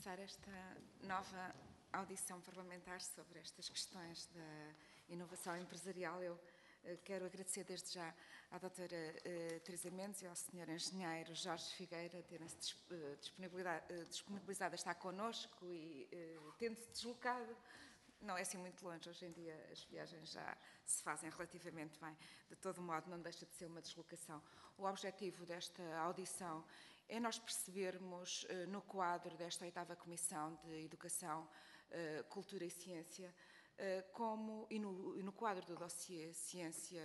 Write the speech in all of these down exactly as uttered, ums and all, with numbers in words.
começar esta nova audição parlamentar sobre estas questões da inovação empresarial, eu uh, quero agradecer desde já à doutora uh, Teresa Mendes e ao senhor engenheiro Jorge Figueira terem-se uh, disponibilizado, uh, disponibilizado a estar connosco e uh, tendo-se deslocado. Não é assim muito longe, hoje em dia as viagens já se fazem relativamente bem. De todo modo, não deixa de ser uma deslocação. O objetivo desta audição é nós percebermos, no quadro desta oitava Comissão de Educação, Cultura e Ciência, como, e no, e no quadro do dossiê Ciência,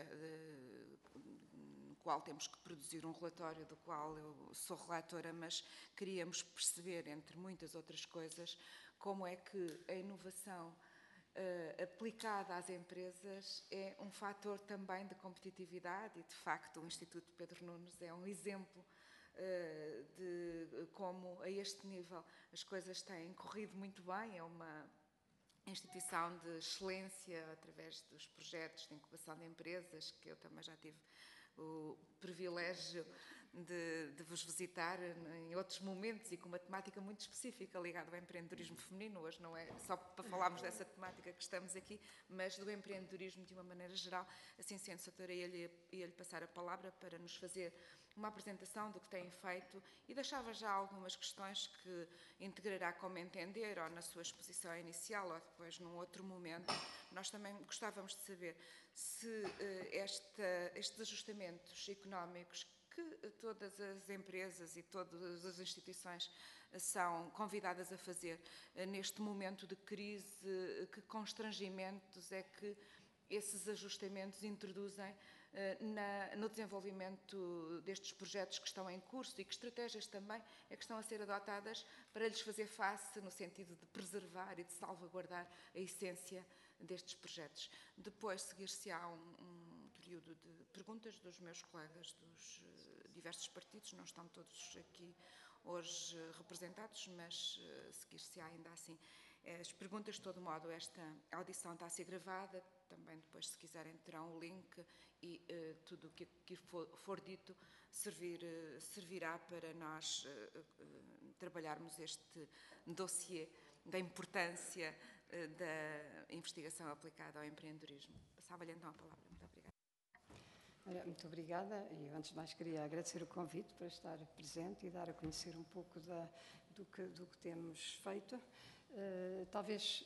no qual temos que produzir um relatório do qual eu sou relatora, mas queríamos perceber, entre muitas outras coisas, como é que a inovação Uh, aplicada às empresas é um fator também de competitividade e, de facto, o Instituto Pedro Nunes é um exemplo uh, de como, a este nível, as coisas têm corrido muito bem. É uma instituição de excelência através dos projetos de incubação de empresas, que eu também já tive o privilégio de, de vos visitar em outros momentos e com uma temática muito específica ligada ao empreendedorismo feminino. Hoje não é só para falarmos dessa temática que estamos aqui, mas do empreendedorismo de uma maneira geral. Assim sendo, doutora, ia-lhe ia-lhe passar a palavra para nos fazer uma apresentação do que têm feito e deixava já algumas questões que integrará como entender, ou na sua exposição inicial, ou depois num outro momento. Nós também gostávamos de saber se uh, esta, estes ajustamentos económicos que todas as empresas e todas as instituições são convidadas a fazer uh, neste momento de crise, uh, que constrangimentos é que esses ajustamentos introduzem Na, no desenvolvimento destes projetos que estão em curso e que estratégias também é que estão a ser adotadas para lhes fazer face no sentido de preservar e de salvaguardar a essência destes projetos. Depois seguir-se-á um, um período de perguntas dos meus colegas dos uh, diversos partidos, não estão todos aqui hoje uh, representados, mas uh, seguir-se-á ainda assim as perguntas. De todo modo, esta audição está a ser gravada, também depois, se quiserem, terão o link e uh, tudo o que, que for, for dito servir, uh, servirá para nós uh, uh, trabalharmos este dossiê da importância uh, da investigação aplicada ao empreendedorismo. Passava-lhe então a palavra. Muito obrigada. Muito obrigada e, antes de mais, queria agradecer o convite para estar presente e dar a conhecer um pouco da, do, que, do que temos feito. Uh, talvez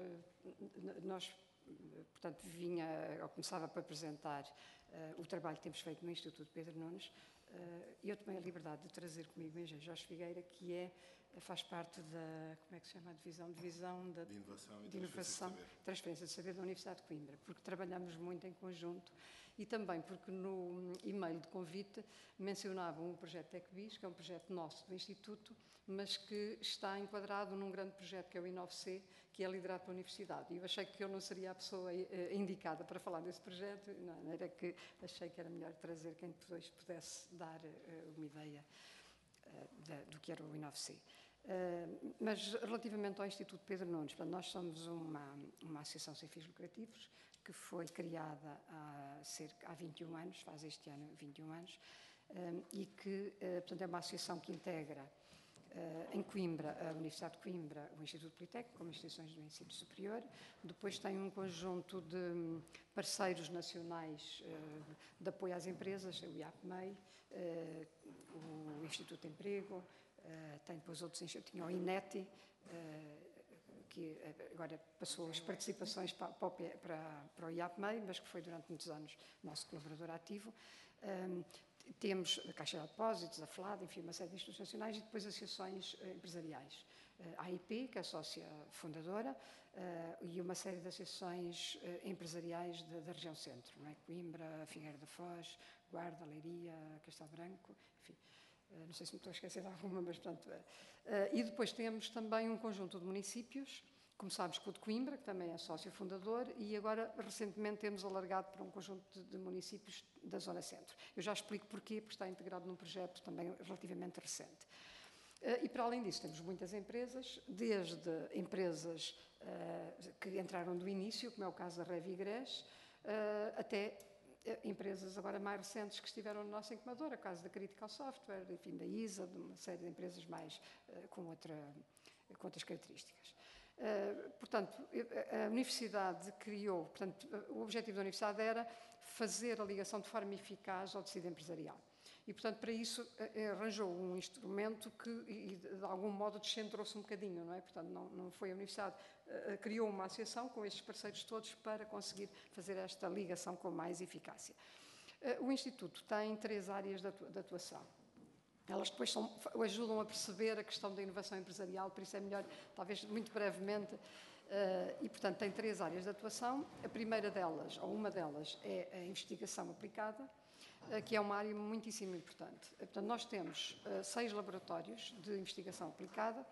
uh, nós, portanto, vinha, ou começava por apresentar uh, o trabalho que temos feito no Instituto Pedro Nunes. Uh, eu tomei a liberdade de trazer comigo o engenheiro Jorge Figueira, que é, faz parte da, como é que se chama a divisão? Divisão da, de Inovação e de inovação, Transferência de Saber. Transferência de Saber da Universidade de Coimbra, porque trabalhamos muito em conjunto e também porque no e-mail de convite mencionavam um projeto TecBiz, que é um projeto nosso do Instituto, mas que está enquadrado num grande projeto que é o InnovC, que é liderado pela Universidade. E eu achei que eu não seria a pessoa eh, indicada para falar desse projeto, não, era que achei que era melhor trazer quem depois pudesse dar eh, uma ideia eh, da, do que era o InnovC. Uh, mas relativamente ao Instituto Pedro Nunes, nós somos uma, uma associação sem fins lucrativos que foi criada há, cerca, há vinte e um anos, faz este ano vinte e um anos, uh, e que uh, portanto, é uma associação que integra uh, em Coimbra, a Universidade de Coimbra, o Instituto Politécnico, como instituições do ensino superior. Depois tem um conjunto de parceiros nacionais uh, de apoio às empresas, o I A P M E I, uh, o Instituto de Emprego. Uh, tem depois outros institutos, tinha o INETI, uh, que agora passou as participações para, para, para o I A P M E I, mas que foi durante muitos anos nosso colaborador ativo. Um, temos a Caixa de Depósitos, a FLAD, enfim, uma série de instituições nacionais e depois associações uh, empresariais. Uh, a A I P, que é a sócia fundadora, uh, e uma série de associações uh, empresariais de, da região centro, não é? Coimbra, Figueira da Foz, Guarda, Leiria, Castelo Branco, enfim. Uh, não sei se me estou a esquecer de alguma, mas portanto... Uh, uh, e depois temos também um conjunto de municípios, começámos com o de Coimbra, que também é sócio fundador, e agora recentemente temos alargado para um conjunto de, de municípios da Zona Centro. Eu já explico porquê, porque está integrado num projeto também relativamente recente. Uh, e para além disso temos muitas empresas, desde empresas uh, que entraram do início, como é o caso da Revigres, uh, até empresas agora mais recentes que estiveram no nosso incubador, a caso da Critical Software, enfim, da I S A, de uma série de empresas mais uh, com outra, com outras características. Uh, portanto, a Universidade criou, portanto, o objetivo da Universidade era fazer a ligação de forma eficaz ao tecido empresarial. E, portanto, para isso arranjou um instrumento que, e, de algum modo, descentrou-se um bocadinho, não é? Portanto, não, não foi a Universidade, uh, criou uma associação com estes parceiros todos para conseguir fazer esta ligação com mais eficácia. Uh, o Instituto tem três áreas de, atu de atuação. Elas depois são, ajudam a perceber a questão da inovação empresarial, por isso é melhor, talvez muito brevemente, uh, e portanto tem três áreas de atuação. A primeira delas, ou uma delas, é a investigação aplicada, uh, que é uma área muitíssimo importante. Uh, portanto, nós temos uh, seis laboratórios de investigação aplicada,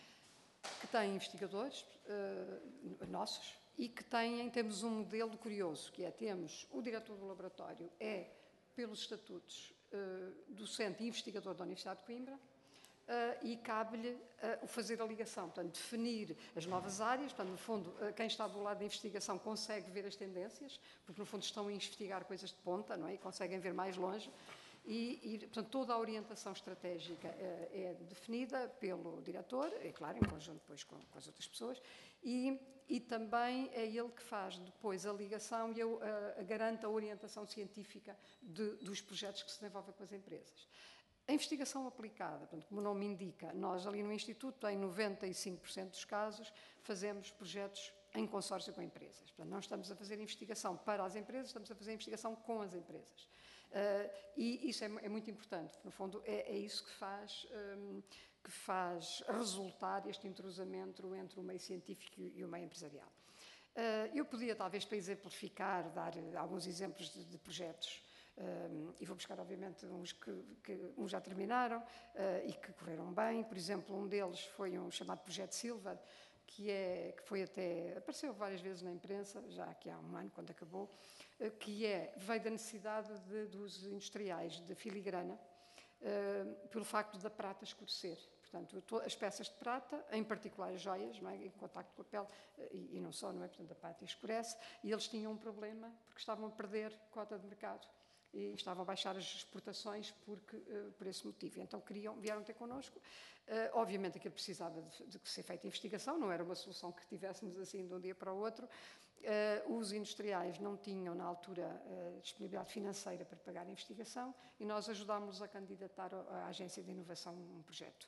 que têm investigadores uh, nossos, e que têm, temos um modelo curioso, que é, temos o diretor do laboratório, é, pelos estatutos, docente e investigador da Universidade de Coimbra, uh, e cabe-lhe uh, o fazer a ligação, portanto, definir as novas áreas, portanto, no fundo, uh, quem está do lado da investigação consegue ver as tendências, porque, no fundo, estão a investigar coisas de ponta, não é? E conseguem ver mais longe, e, e portanto, toda a orientação estratégica uh, é definida pelo diretor, é claro, em conjunto depois com, com as outras pessoas, e, e também é ele que faz depois a ligação e eu, uh, garante a orientação científica de, dos projetos que se desenvolvem com as empresas. A investigação aplicada, portanto, como o nome indica, nós ali no Instituto, em noventa e cinco por cento dos casos, fazemos projetos em consórcio com empresas. Portanto, não estamos a fazer investigação para as empresas, estamos a fazer investigação com as empresas. Uh, e isso é, é muito importante, porque, no fundo, é, é isso que faz, um, que faz resultar este entrosamento entre o meio científico e o meio empresarial. Uh, eu podia, talvez, para exemplificar, dar alguns exemplos de, de projetos, um, e vou buscar, obviamente, uns que, que uns já terminaram uh, e que correram bem. Por exemplo, um deles foi um chamado Projeto Silver, que, é, que foi até, apareceu várias vezes na imprensa, já aqui há um ano, quando acabou, que é, veio da necessidade de, dos industriais de filigrana, uh, pelo facto da prata escurecer. Portanto, as peças de prata, em particular as joias, não é? Em contacto com a pele, e, e não só, não é? Portanto, a prata escurece, e eles tinham um problema porque estavam a perder cota de mercado. E estavam a baixar as exportações porque, uh, por esse motivo. Então queriam, vieram ter connosco. Uh, obviamente aquilo precisava de, de ser feita investigação, não era uma solução que tivéssemos assim de um dia para o outro. Uh, os industriais não tinham, na altura, uh, disponibilidade financeira para pagar a investigação e nós ajudámos-los a candidatar à Agência de Inovação um projeto.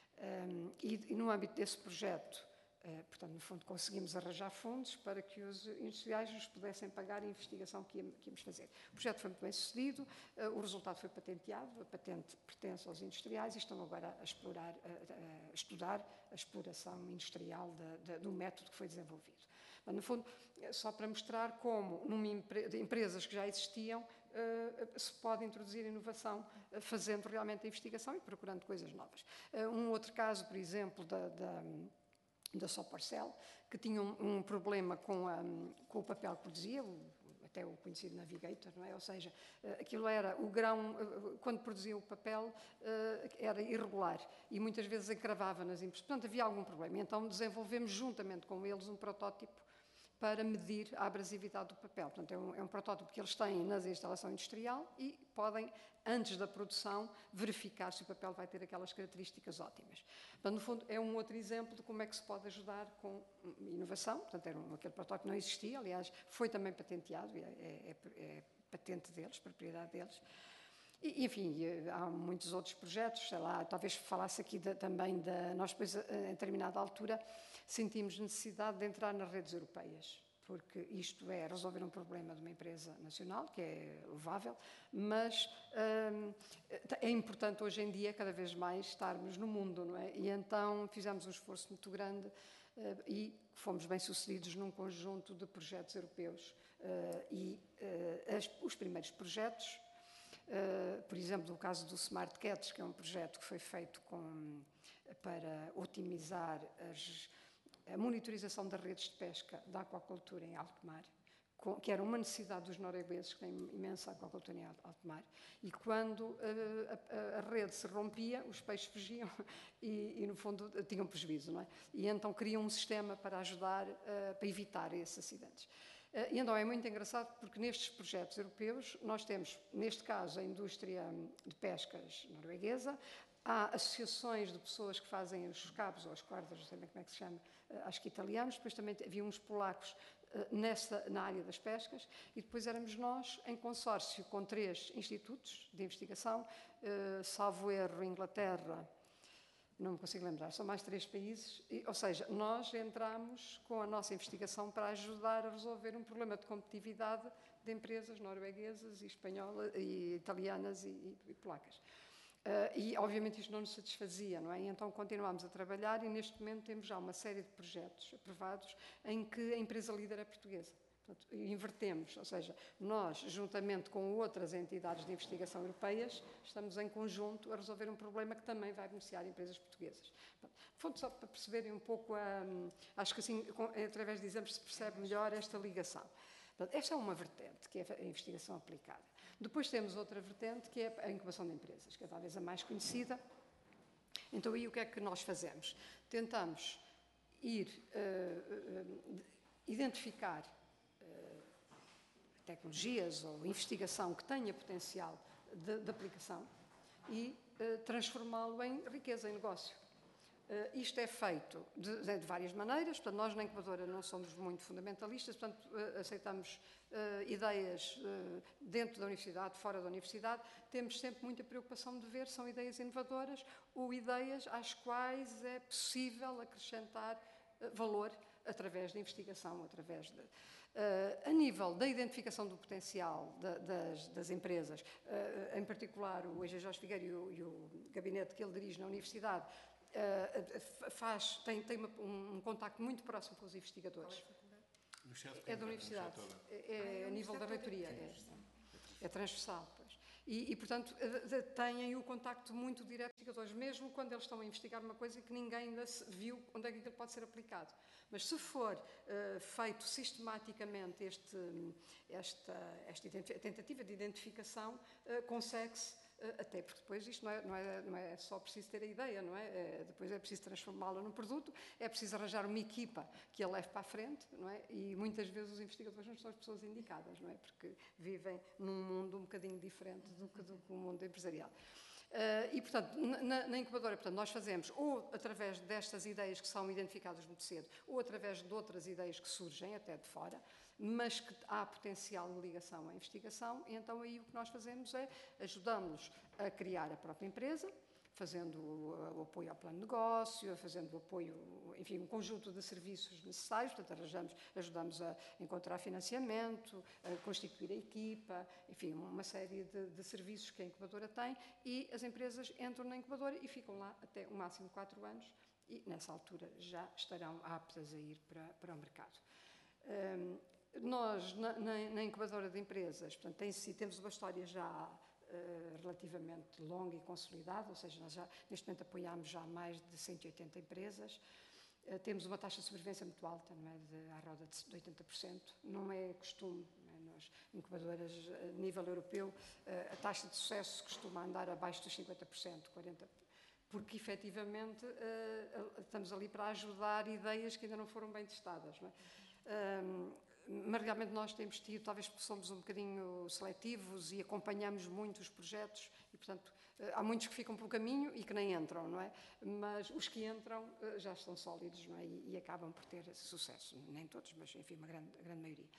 Um, e, e no âmbito desse projeto, Uh, portanto, no fundo, conseguimos arranjar fundos para que os industriais nos pudessem pagar a investigação que íamos fazer. O projeto foi muito bem sucedido, uh, o resultado foi patenteado, a patente pertence aos industriais e estão agora a, explorar, a, a estudar a exploração industrial de, de, do método que foi desenvolvido. Mas, no fundo, só para mostrar como, numa empre de empresas que já existiam, uh, se pode introduzir inovação, uh, fazendo realmente a investigação e procurando coisas novas. Uh, um outro caso, por exemplo, da... da da Soporcel, que tinha um, um problema com, a, com o papel que produzia, o, até o conhecido Navigator, não é? Ou seja, aquilo era, o grão, quando produzia o papel, era irregular e muitas vezes encravava nas impressões. Portanto, havia algum problema. Então, desenvolvemos juntamente com eles um protótipo para medir a abrasividade do papel. Portanto, é um, é um protótipo que eles têm na instalação industrial e podem, antes da produção, verificar se o papel vai ter aquelas características ótimas. Portanto, no fundo, é um outro exemplo de como é que se pode ajudar com inovação. Portanto, era um, aquele protótipo não existia, aliás, foi também patenteado, é, é, é patente deles, propriedade deles. E, enfim, há muitos outros projetos, sei lá, talvez falasse aqui de, também da... Nós depois, em determinada altura, sentimos necessidade de entrar nas redes europeias, porque isto é resolver um problema de uma empresa nacional, que é louvável, mas hum, é importante hoje em dia, cada vez mais, estarmos no mundo, não é? E então fizemos um esforço muito grande uh, e fomos bem-sucedidos num conjunto de projetos europeus. Uh, e uh, as, os primeiros projetos, uh, por exemplo, no caso do Smart Catch, que é um projeto que foi feito com, para otimizar as... a monitorização das redes de pesca da aquacultura em alto mar, que era uma necessidade dos noruegueses, que têm imensa aquacultura em alto mar, e quando uh, a, a rede se rompia, os peixes fugiam e, e, no fundo, tinham prejuízo, não é? E então criam um sistema para ajudar, uh, para evitar esses acidentes. Uh, e então é muito engraçado porque nestes projetos europeus nós temos, neste caso, a indústria de pescas norueguesa, há associações de pessoas que fazem os cabos ou as cordas, não sei bem como é que se chama, acho que italianos, depois também havia uns polacos nessa, na área das pescas, e depois éramos nós em consórcio com três institutos de investigação, salvo erro, Inglaterra, não me consigo lembrar, são mais três países, e, ou seja, nós entramos com a nossa investigação para ajudar a resolver um problema de competitividade de empresas norueguesas e espanholas, e italianas e, e, e polacas. Uh, e, obviamente, isto não nos satisfazia, não é? E então continuámos a trabalhar e, neste momento, temos já uma série de projetos aprovados em que a empresa líder é portuguesa. Portanto, invertemos, ou seja, nós, juntamente com outras entidades de investigação europeias, estamos em conjunto a resolver um problema que também vai beneficiar empresas portuguesas. Portanto, no fundo, só para perceberem um pouco, a, acho que assim, com, através de exemplos, se percebe melhor esta ligação. Portanto, esta é uma vertente, que é a investigação aplicada. Depois temos outra vertente, que é a incubação de empresas, que é talvez a mais conhecida. Então, aí o que é que nós fazemos? Tentamos ir uh, uh, identificar uh, tecnologias ou investigação que tenha potencial de, de aplicação e uh, transformá-lo em riqueza, em negócio. Uh, isto é feito de, de várias maneiras, portanto, nós na incubadora não somos muito fundamentalistas, portanto, uh, aceitamos uh, ideias uh, dentro da universidade, fora da universidade, temos sempre muita preocupação de ver se são ideias inovadoras ou ideias às quais é possível acrescentar uh, valor através da investigação, através de... Uh, a nível da identificação do potencial da, das, das empresas, uh, em particular o E G Jorge Figueira e o, e o gabinete que ele dirige na universidade, Uh, faz, tem, tem uma, um, um contacto muito próximo com os investigadores. É da universidade, é, é a nível da reitoria, é, é transversal. Pois. E, e, portanto, têm o contacto muito direto com os investigadores, mesmo quando eles estão a investigar uma coisa que ninguém ainda viu onde é que aquilo pode ser aplicado. Mas se for uh, feito sistematicamente este, esta, esta tentativa de identificação, uh, consegue-se. Até porque depois isto não é, não, é, não é só preciso ter a ideia, não é? é depois é preciso transformá-la num produto, é preciso arranjar uma equipa que a leve para a frente, não é? E muitas vezes os investigadores não são as pessoas indicadas, não é? Porque vivem num mundo um bocadinho diferente do que, do que o mundo empresarial. Uh, e, portanto, na, na incubadora, portanto, nós fazemos ou através destas ideias que são identificadas muito cedo, ou através de outras ideias que surgem até de fora, mas que há potencial de ligação à investigação, e então aí o que nós fazemos é ajudamos-los a criar a própria empresa, fazendo o, o apoio ao plano de negócio, fazendo o apoio, enfim, um conjunto de serviços necessários, portanto, arranjamos, ajudamos a encontrar financiamento, a constituir a equipa, enfim, uma série de, de serviços que a incubadora tem, e as empresas entram na incubadora e ficam lá até o máximo quatro anos, e nessa altura já estarão aptas a ir para, para o mercado. Um, Nós, na, na, na incubadora de empresas, portanto, tem, temos uma história já uh, relativamente longa e consolidada, ou seja, nós já, neste momento apoiamos já mais de cento e oitenta empresas, uh, temos uma taxa de sobrevivência muito alta, não é, de, à roda de oitenta por cento, não é costume, não é? Nós, incubadoras a nível europeu, uh, a taxa de sucesso costuma andar abaixo dos cinquenta por cento, quarenta por cento, porque efetivamente uh, estamos ali para ajudar ideias que ainda não foram bem testadas, não é? Um, mas realmente nós temos tido, talvez porque somos um bocadinho seletivos e acompanhamos muito os projetos e, portanto, há muitos que ficam pelo caminho e que nem entram, não é? Mas os que entram já estão sólidos, não é? E, e acabam por ter sucesso. Nem todos, mas, enfim, uma grande, a grande maioria.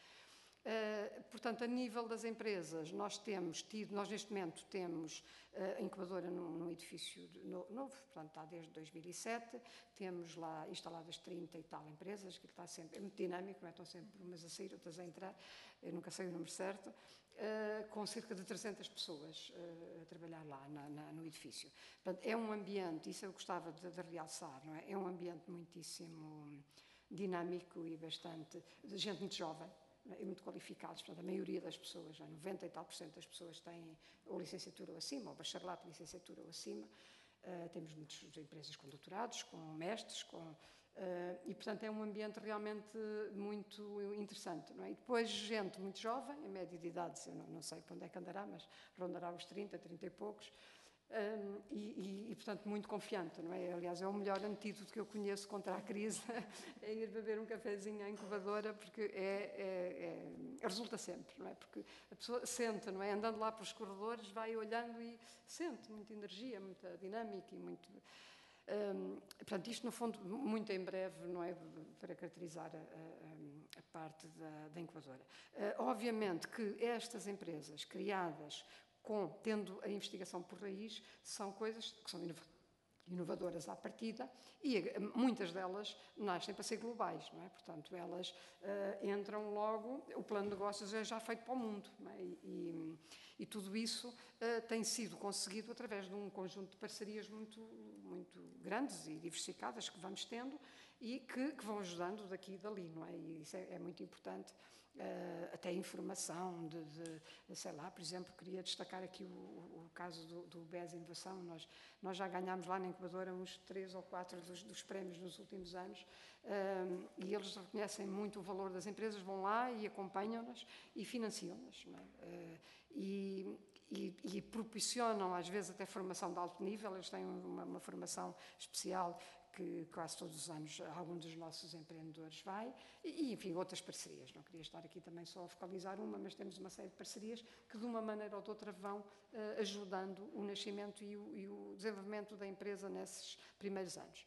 Uh, portanto, a nível das empresas, nós temos tido, nós neste momento temos uh, a incubadora num, num edifício no, novo, portanto está desde dois mil e sete, temos lá instaladas trinta e tal empresas, que está sempre, é muito dinâmico, não é? Estão sempre umas a sair, outras a entrar, eu nunca sei o número certo, uh, com cerca de trezentas pessoas uh, a trabalhar lá na, na, no edifício. Portanto, é um ambiente, isso eu gostava de, de realçar, não é? É um ambiente muitíssimo dinâmico e bastante, de gente muito jovem, e muito qualificados, portanto, a maioria das pessoas, já noventa e tal por cento das pessoas têm ou licenciatura ou acima, ou bacharelato, licenciatura ou acima. Uh, temos muitas empresas com doutorados, com mestres, com, uh, e, portanto, é um ambiente realmente muito interessante, não é? E depois, gente muito jovem, em média de idade, eu não, não sei para onde é que andará, mas rondará os trinta, trinta e poucos, Um, e, e, e, portanto, muito confiante, não é? Aliás, é o melhor antídoto que eu conheço contra a crise, é ir beber um cafezinho à incubadora, porque é, é, é, resulta sempre, não é? Porque a pessoa sente, não é? Andando lá pelos corredores, vai olhando e sente muita energia, muita dinâmica e muito... Um, portanto, isto, no fundo, muito em breve, não é? Para caracterizar a, a, a parte da, da incubadora. Uh, obviamente que estas empresas criadas com, tendo a investigação por raiz, são coisas que são inovadoras à partida e muitas delas nascem para ser globais, não é? Portanto, elas uh, entram logo, o plano de negócios é já feito para o mundo, não é? E, e, e tudo isso uh, tem sido conseguido através de um conjunto de parcerias muito, muito grandes e diversificadas que vamos tendo e que, que vão ajudando daqui e dali, não é? E isso é, é muito importante. Uh, até informação de, de, sei lá, por exemplo, queria destacar aqui o, o caso do, do B E S Inovação. Nós, nós já ganhámos lá na incubadora uns três ou quatro dos, dos prémios nos últimos anos uh, e eles reconhecem muito o valor das empresas, vão lá e acompanham-nas e financiam-nas, não é? uh, e, e, e proporcionam às vezes até formação de alto nível. Eles têm uma, uma formação especial que quase todos os anos algum dos nossos empreendedores vai, e, enfim, outras parcerias. Não queria estar aqui também só a focalizar uma, mas temos uma série de parcerias que, de uma maneira ou de outra, vão uh, ajudando o nascimento e o, e o desenvolvimento da empresa nesses primeiros anos.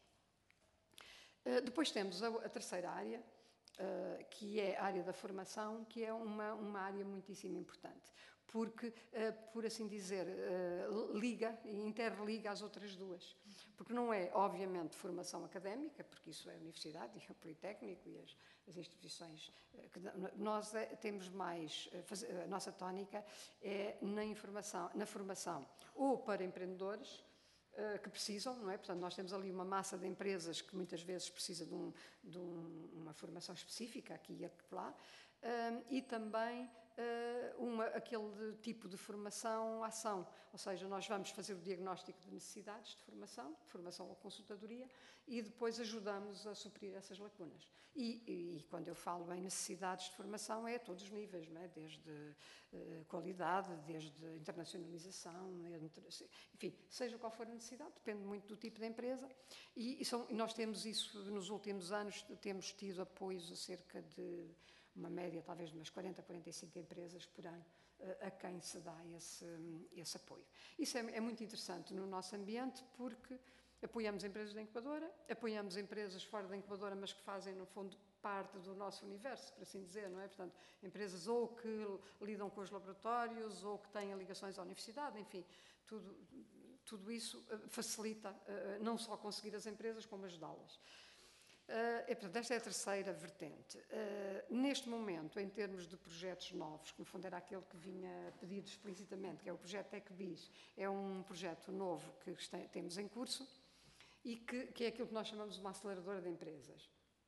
Uh, depois temos a, a terceira área, uh, que é a área da formação, que é uma, uma área muitíssimo importante, porque, uh, por assim dizer, uh, liga e interliga as outras duas. Porque não é, obviamente, formação académica, porque isso é a universidade e o Politécnico e as, as instituições. Que nós é, temos mais, a nossa tónica é na, informação, na formação ou para empreendedores uh, que precisam, não é? Portanto, nós temos ali uma massa de empresas que muitas vezes precisa de, um, de um, uma formação específica, aqui e lá, um, e também Uh, uma, aquele tipo de formação-ação, ou seja, nós vamos fazer o diagnóstico de necessidades de formação, de formação ou consultadoria, e depois ajudamos a suprir essas lacunas. E, e, e quando eu falo em necessidades de formação, é a todos os níveis, não é? Desde uh, qualidade, desde internacionalização, entre, enfim, seja qual for a necessidade, depende muito do tipo de empresa, e, e são, nós temos isso nos últimos anos, temos tido apoios a cerca de uma média talvez de umas quarenta, quarenta e cinco empresas por ano a quem se dá esse, esse apoio. Isso é, é muito interessante no nosso ambiente porque apoiamos empresas da incubadora, apoiamos empresas fora da incubadora, mas que fazem, no fundo, parte do nosso universo, por assim dizer, não é? Portanto, empresas ou que lidam com os laboratórios ou que têm ligações à universidade, enfim, tudo, tudo isso facilita não só conseguir as empresas, como ajudá-las. Uh, e, portanto, esta é a terceira vertente. Uh, neste momento, em termos de projetos novos, que no fundo era aquele que vinha pedido explicitamente, que é o projeto TecBiz, é um projeto novo que está, temos em curso e que, que é aquilo que nós chamamos de uma aceleradora de empresas.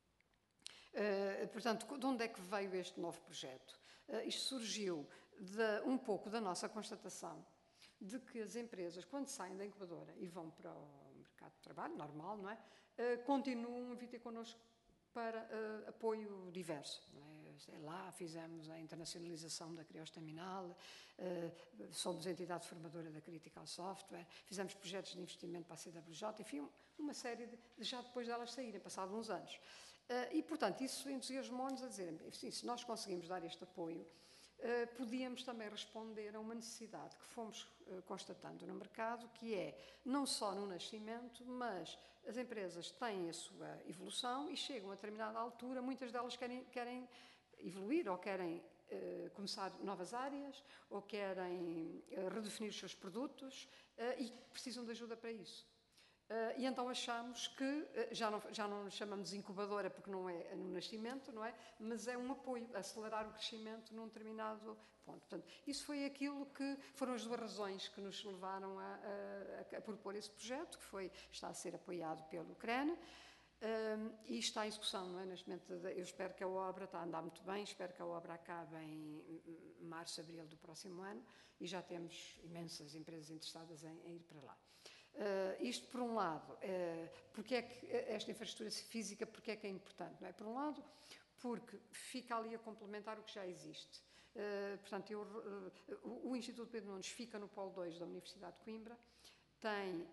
Uh, portanto, de onde é que veio este novo projeto? Uh, isto surgiu de, um pouco da nossa constatação de que as empresas, quando saem da incubadora e vão para o mercado de trabalho, normal, não é? Uh, continuam a vir ter connosco para uh, apoio diverso. Não é? Sei lá, fizemos a internacionalização da Criostaminal, uh, somos a entidade formadora da Critical Software, fizemos projetos de investimento para a C W J, enfim, uma série de, já depois delas saírem, passados uns anos. Uh, e, portanto, isso entusiasmou-nos a dizer, sim, se nós conseguimos dar este apoio, Uh, podíamos também responder a uma necessidade que fomos uh, constatando no mercado, que é não só no nascimento, mas as empresas têm a sua evolução e chegam a determinada altura, muitas delas querem, querem evoluir ou querem uh, começar novas áreas ou querem uh, redefinir os seus produtos uh, e precisam de ajuda para isso. Uh, e então achamos que, uh, já, não, já não chamamos de incubadora porque não é no nascimento, não é? Mas é um apoio, acelerar o crescimento num determinado ponto. Portanto, isso foi aquilo que foram as duas razões que nos levaram a, a, a propor esse projeto, que foi, está a ser apoiado pelo CREN, uh, e está em execução, não é? Neste momento, eu espero que a obra está a andar muito bem, espero que a obra acabe em março, abril do próximo ano, e já temos imensas empresas interessadas em, em ir para lá. Uh, isto, por um lado, uh, porque é que esta infraestrutura física, porque é que é importante? Não é? Por um lado, porque fica ali a complementar o que já existe. Uh, portanto, eu, uh, o, o Instituto Pedro Nunes fica no Polo dois da Universidade de Coimbra, tem,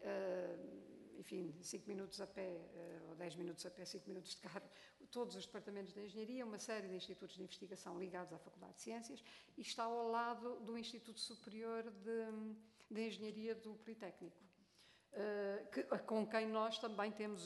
enfim, cinco minutos a pé, ou dez minutos a pé, cinco minutos de carro, todos os departamentos de engenharia, uma série de institutos de investigação ligados à Faculdade de Ciências, e está ao lado do Instituto Superior de, de Engenharia do Politécnico. Uh, que, com quem nós também temos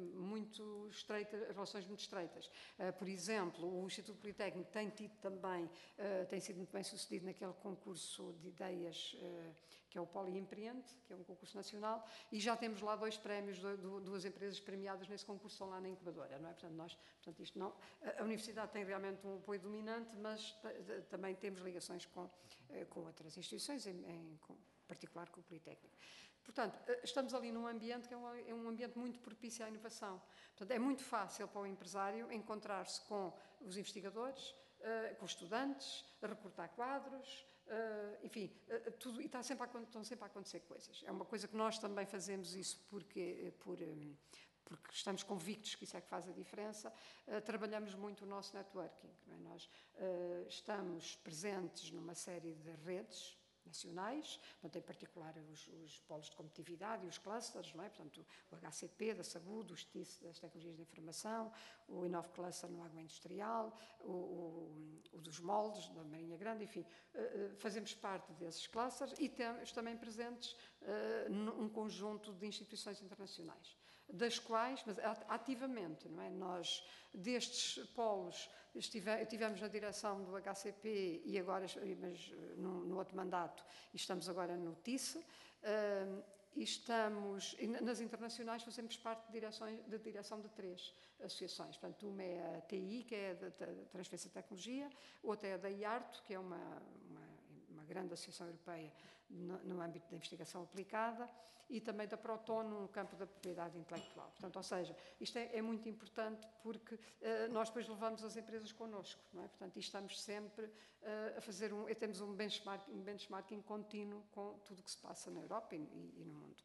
muito estreitas, relações muito estreitas. Uh, por exemplo, o Instituto Politécnico tem tido também, uh, tem sido muito bem sucedido naquele concurso de ideias uh, que é o Poli Empreende, que é um concurso nacional, e já temos lá dois prémios, do, do, duas empresas premiadas nesse concurso, estão lá na incubadora, não é? Portanto, nós, portanto, isto não, a Universidade tem realmente um apoio dominante, mas também temos ligações com, uh, com outras instituições, em, em com, particular com o Politécnico. Portanto, estamos ali num ambiente que é um, é um ambiente muito propício à inovação. Portanto, é muito fácil para o empresário encontrar-se com os investigadores, uh, com os estudantes, recrutar quadros, uh, enfim, uh, tudo, e está sempre a, estão sempre a acontecer coisas. É uma coisa que nós também fazemos isso porque, por, um, porque estamos convictos que isso é que faz a diferença. Uh, trabalhamos muito o nosso networking. Não é? Nós uh, estamos presentes numa série de redes nacionais, portanto, em particular os, os polos de competitividade e os clusters, não é? Portanto, o H C P da saúde, os T I C das tecnologias de informação, o Inove Cluster no agroindustrial, o, o, o dos moldes da Marinha Grande, enfim, fazemos parte desses clusters e temos também presentes uh, num conjunto de instituições internacionais, das quais, mas ativamente, não é? Nós, destes polos, estive, tivemos na direção do H C P e agora, mas no, no outro mandato, e estamos agora no T I C, uh, e estamos, e nas internacionais fazemos parte de, direções, de direção de três associações. Portanto, uma é a T I, que é da Transferência de Tecnologia, outra é a da IARTO, que é uma, uma, uma grande associação europeia no, no âmbito da investigação aplicada, e também da Proton no campo da propriedade intelectual. Portanto, ou seja, isto é, é muito importante porque uh, nós depois levamos as empresas connosco, não é? Portanto, e estamos sempre uh, a fazer um, temos um benchmarking, um benchmarking contínuo com tudo o que se passa na Europa e, e, e no mundo.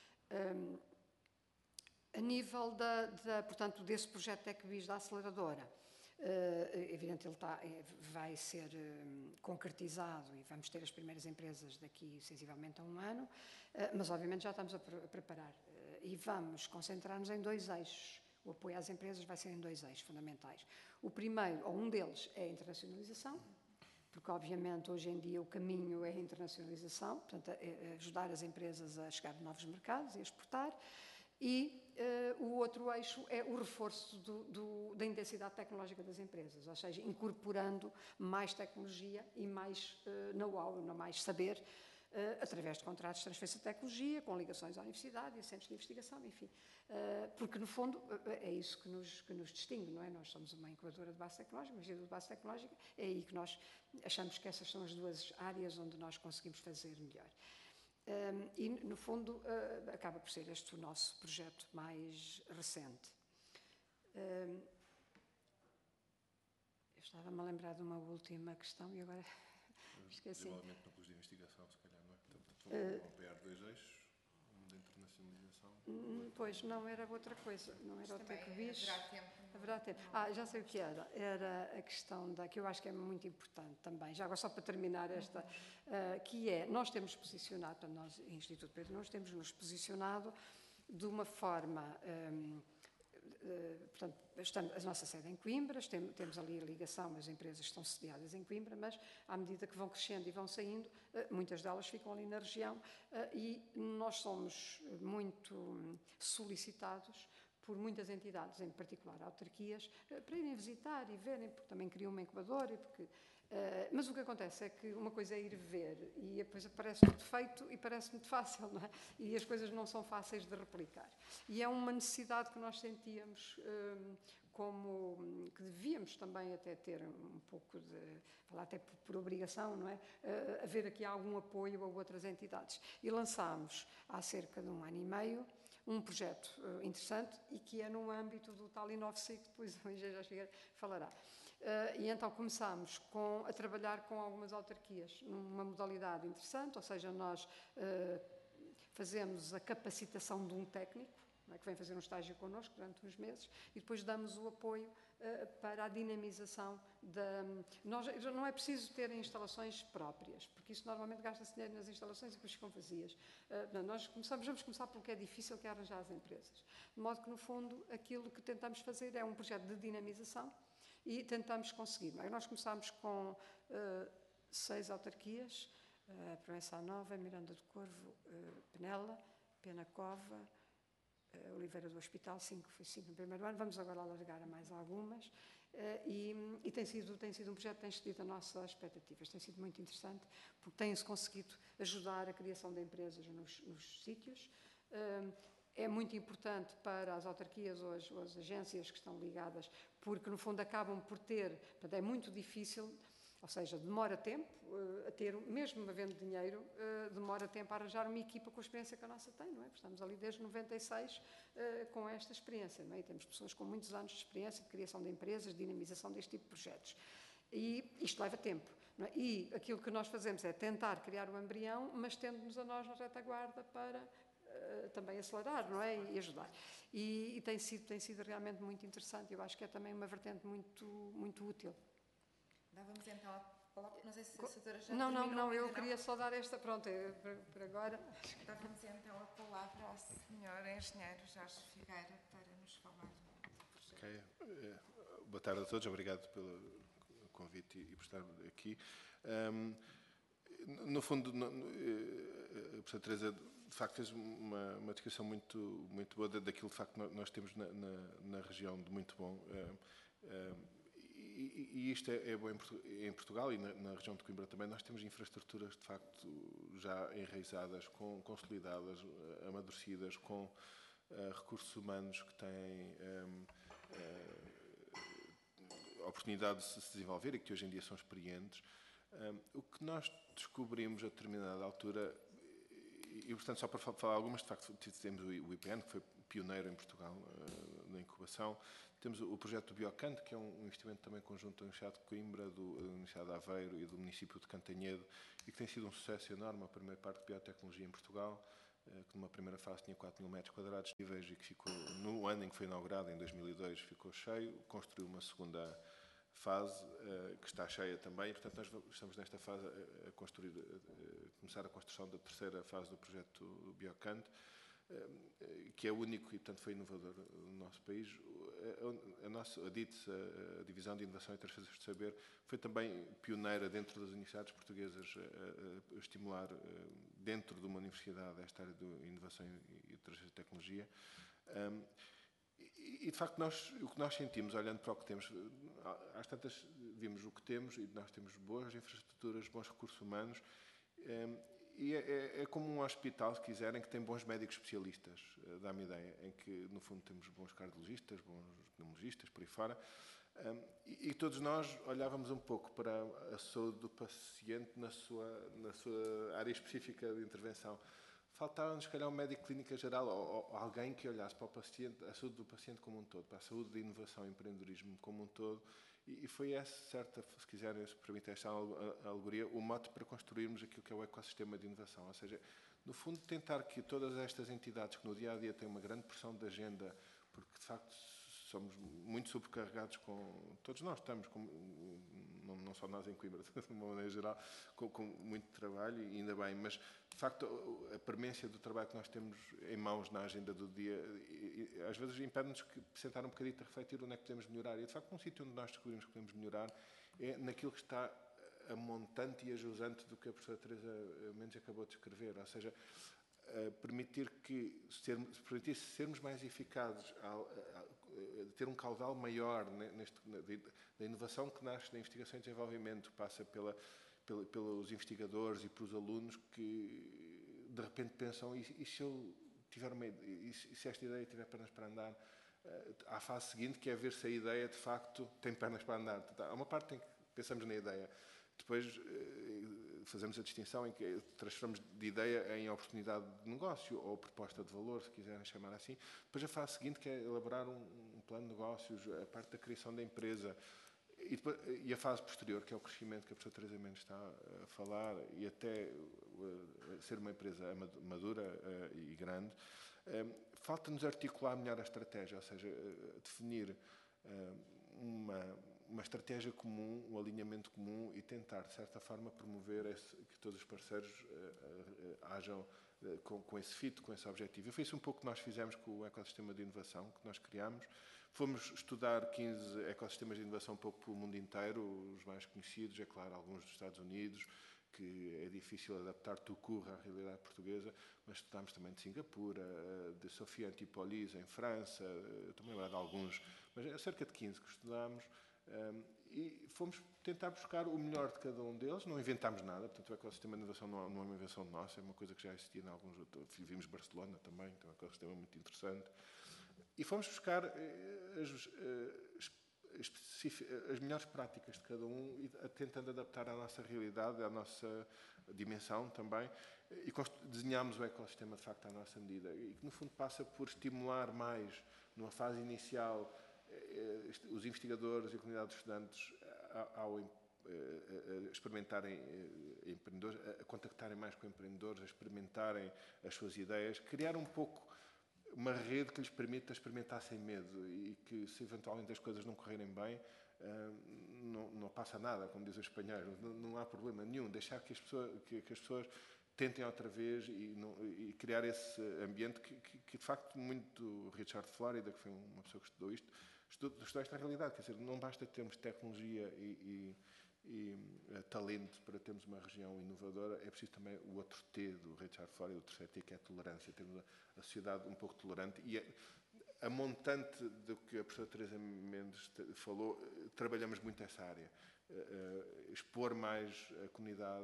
Um, a nível da, da, portanto, desse projeto TecBiz da aceleradora, Uh, evidente, ele está, vai ser um, concretizado e vamos ter as primeiras empresas daqui sensivelmente a um ano, uh, mas obviamente já estamos a, pre a preparar uh, e vamos concentrar-nos em dois eixos. O apoio às empresas vai ser em dois eixos fundamentais. O primeiro, ou um deles, é a internacionalização, porque obviamente hoje em dia o caminho é a internacionalização, portanto, é ajudar as empresas a chegar a novos mercados e a exportar. E uh, o outro eixo é o reforço do, do, da intensidade tecnológica das empresas, ou seja, incorporando mais tecnologia e mais uh, know-how, mais saber, uh, através de contratos de transferência de tecnologia, com ligações à universidade e a centros de investigação, enfim. Uh, porque, no fundo, uh, é isso que nos, que nos distingue, não é? Nós somos uma incubadora de base tecnológica, uma instituto de base tecnológica, é aí que nós achamos que essas são as duas áreas onde nós conseguimos fazer melhor. Um, e, no fundo, uh, acaba por ser este o nosso projeto mais recente. Um, eu estava-me a lembrar de uma última questão e agora esqueci. Provavelmente no curso de investigação, se calhar, não é? Portanto, vão, vão apoiar dois eixos, um de internacionalização. Uh, pois, não, era outra coisa, não era o TecBiz. Haverá tempo. Haverá tempo. Ah, já sei o que era. Era a questão da, que eu acho que é muito importante também, já agora só para terminar esta, uh, que é, nós temos posicionado, portanto, nós, Instituto Pedro, nós temos nos posicionado de uma forma, um, uh, portanto, estamos, a nossa sede é em Coimbra, tem, temos ali a ligação, as empresas estão sediadas em Coimbra, mas à medida que vão crescendo e vão saindo, uh, muitas delas ficam ali na região uh, e nós somos muito solicitados por muitas entidades, em particular autarquias, para irem visitar e verem, porque também criam uma incubadora, e porque, uh, mas o que acontece é que uma coisa é ir ver e depois parece tudo feito e parece muito fácil, não é? E as coisas não são fáceis de replicar. E é uma necessidade que nós sentíamos um, como que devíamos também até ter um pouco de, falar até por, por obrigação, não é? Uh, haver aqui algum apoio a outras entidades. E lançámos há cerca de um ano e meio um projeto uh, interessante e que é no âmbito do tal InoveSig, que depois o engenheiro já falará. Uh, e então começámos com, a trabalhar com algumas autarquias, numa modalidade interessante, ou seja, nós uh, fazemos a capacitação de um técnico, não é? Que vem fazer um estágio connosco durante uns meses, e depois damos o apoio uh, para a dinamização da... Nós, não é preciso ter instalações próprias, porque isso normalmente gasta-se dinheiro nas instalações e depois ficam vazias. Uh, não, nós começamos, vamos começar pelo que é difícil, que é arranjar as empresas. De modo que, no fundo, aquilo que tentamos fazer é um projeto de dinamização e tentamos conseguir. Não é? Nós começámos com uh, seis autarquias, uh, Proença Nova, Miranda do Corvo, uh, Penela, Penacova, uh, Oliveira do Hospital, cinco, foi cinco no primeiro ano, vamos agora alargar a mais algumas, uh, e, e tem, sido, tem sido um projeto que tem excedido as nossas expectativas, tem sido muito interessante, porque tem-se conseguido ajudar a criação de empresas nos, nos sítios. Uh, É muito importante para as autarquias ou as, ou as agências que estão ligadas, porque no fundo acabam por ter, portanto é muito difícil, ou seja, demora tempo uh, a ter, mesmo havendo dinheiro, uh, demora tempo a arranjar uma equipa com a experiência que a nossa tem, não é? Porque estamos ali desde noventa e seis uh, com esta experiência, não é? E temos pessoas com muitos anos de experiência de criação de empresas, de dinamização deste tipo de projetos. E isto leva tempo. Não é? E aquilo que nós fazemos é tentar criar o embrião, mas tendo-nos a nós na retaguarda para também acelerar, não é? E ajudar. E, e tem, sido, tem sido realmente muito interessante. Eu acho que é também uma vertente muito, muito útil. Dávamos então a palavra, não sei se a doutora já Não, não, terminou, não, eu ainda queria só dar esta, pronto, é, por, por agora. Dávamos então a palavra ao senhor engenheiro Jorge Figueira para nos falar do projeto. Ok. Uh, boa tarde a todos, obrigado pelo convite e, e por estar aqui. Um, no fundo, no, uh, a professora Teresa de facto fez uma, uma descrição muito, muito boa daquilo de facto que nós temos na, na, na região de muito bom. Uh, uh, e, e isto é, é bom em Portugal e na, na região de Coimbra também. Nós temos infraestruturas de facto já enraizadas, com, consolidadas, amadurecidas, com uh, recursos humanos que têm um, uh, oportunidade de se desenvolver e que hoje em dia são experientes. Um, o que nós descobrimos a determinada altura, e portanto só para falar algumas, de facto temos o I P N, que foi pioneiro em Portugal uh, na incubação, temos o projeto do Biocanto, que é um investimento também conjunto da Universidade de Coimbra, do, da Universidade de Aveiro e do município de Cantanhedo, e que tem sido um sucesso enorme, a primeira parte de biotecnologia em Portugal, uh, que numa primeira fase tinha quatro mil metros quadrados níveis e que ficou, no ano em que foi inaugurado, em dois mil e dois, ficou cheio, construiu uma segunda fase uh, que está cheia também, e portanto nós estamos nesta fase a, a construir, a, a começar a construção da terceira fase do projeto Biocant, uh, que é o único e portanto foi inovador no nosso país. A, a, a nossa, a D I T S, a, a Divisão de Inovação e Transferência de Saber, foi também pioneira dentro das universidades portuguesas a, a, a estimular uh, dentro de uma universidade esta área de inovação e, e transferência de tecnologia. Um, E, de facto, nós, o que nós sentimos, olhando para o que temos, às tantas vimos o que temos e nós temos boas infraestruturas, bons recursos humanos, e é, é como um hospital, se quiserem, que tem bons médicos especialistas, dá-me ideia, em que, no fundo, temos bons cardiologistas, bons pneumologistas, por aí fora, e, e todos nós olhávamos um pouco para a saúde do paciente na sua, na sua área específica de intervenção. Faltava-nos, se calhar, um médico de clínica geral ou, ou alguém que olhasse para o paciente, a saúde do paciente como um todo, para a saúde da inovação e empreendedorismo como um todo. E, e foi essa, certa, se quiserem, se permitem esta alegoria, o mote para construirmos aquilo que é o ecossistema de inovação. Ou seja, no fundo, tentar que todas estas entidades que no dia-a-dia têm uma grande pressão de agenda, porque, de facto, somos muito sobrecarregados com... Todos nós estamos, com, não, não só nós em Coimbra, de uma maneira geral, com, com muito trabalho, e ainda bem, mas, de facto, a premência do trabalho que nós temos em mãos na agenda do dia, e, e, às vezes impede-nos que sentar um bocadinho a refletir onde é que podemos melhorar. E, de facto, um sítio onde nós descobrimos que podemos melhorar é naquilo que está a montante e a jusante do que a professora Teresa Mendes acabou de escrever, ou seja, a permitir que sermos, permitir sermos mais eficazes, ao, a, ter um caudal maior neste, da inovação que nasce da investigação e desenvolvimento, passa pela, pela, pelos investigadores e pelos alunos que de repente pensam, e, e se eu tiver uma, e se esta ideia tiver pernas para andar, há a fase seguinte que é ver se a ideia de facto tem pernas para andar. Há uma parte em que pensamos na ideia, depois fazemos a distinção em que transformamos de ideia em oportunidade de negócio ou proposta de valor, se quiserem chamar assim. Depois a fase seguinte, que é elaborar um, um plano de negócios, a parte da criação da empresa. E, E, depois, e a fase posterior, que é o crescimento que a professora Teresa Mendes está a falar, e até ser uma empresa madura e grande, falta-nos articular melhor a estratégia, ou seja, definir uma, uma estratégia comum, um alinhamento comum e tentar, de certa forma, promover esse, que todos os parceiros hajam com, com esse fit, com esse objetivo. E foi isso um pouco que nós fizemos com o ecossistema de inovação que nós criámos. Fomos estudar quinze ecossistemas de inovação um pouco pelo mundo inteiro, os mais conhecidos, é claro, alguns dos Estados Unidos, que é difícil adaptar tout court à realidade portuguesa, mas estudámos também de Singapura, de Sofia Antipolis, em França, também lá de alguns, mas é cerca de quinze que estudámos, e fomos tentar buscar o melhor de cada um deles, não inventámos nada, portanto o ecossistema de inovação não é uma invenção nossa, é uma coisa que já existia em alguns, vimos Barcelona também, então é um ecossistema muito interessante. E fomos buscar as, as, as melhores práticas de cada um, e tentando adaptar à nossa realidade, à nossa dimensão também, e desenhámos o ecossistema de facto à nossa medida, e que no fundo passa por estimular mais, numa fase inicial, os investigadores e a comunidade de estudantes ao experimentarem empreendedores, a contactarem mais com empreendedores, a experimentarem as suas ideias, criar um pouco uma rede que lhes permita experimentar sem medo e que, se eventualmente as coisas não correrem bem, não, não passa nada, como diz os espanhóis, não, não há problema nenhum. Deixar que as pessoas, que, que as pessoas tentem outra vez e, não, e criar esse ambiente que, que, que, de facto, muito Richard Florida, que foi uma pessoa que estudou isto, estudou, estudou esta realidade. Quer dizer, não basta termos tecnologia e, e, e uh, talento para termos uma região inovadora, é preciso também o outro T do Richard Florida, o terceiro T, que é a tolerância, termos a, a sociedade um pouco tolerante. E a, a montante do que a professora Teresa Mendes falou, trabalhamos muito essa área. Uh, uh, expor mais a comunidade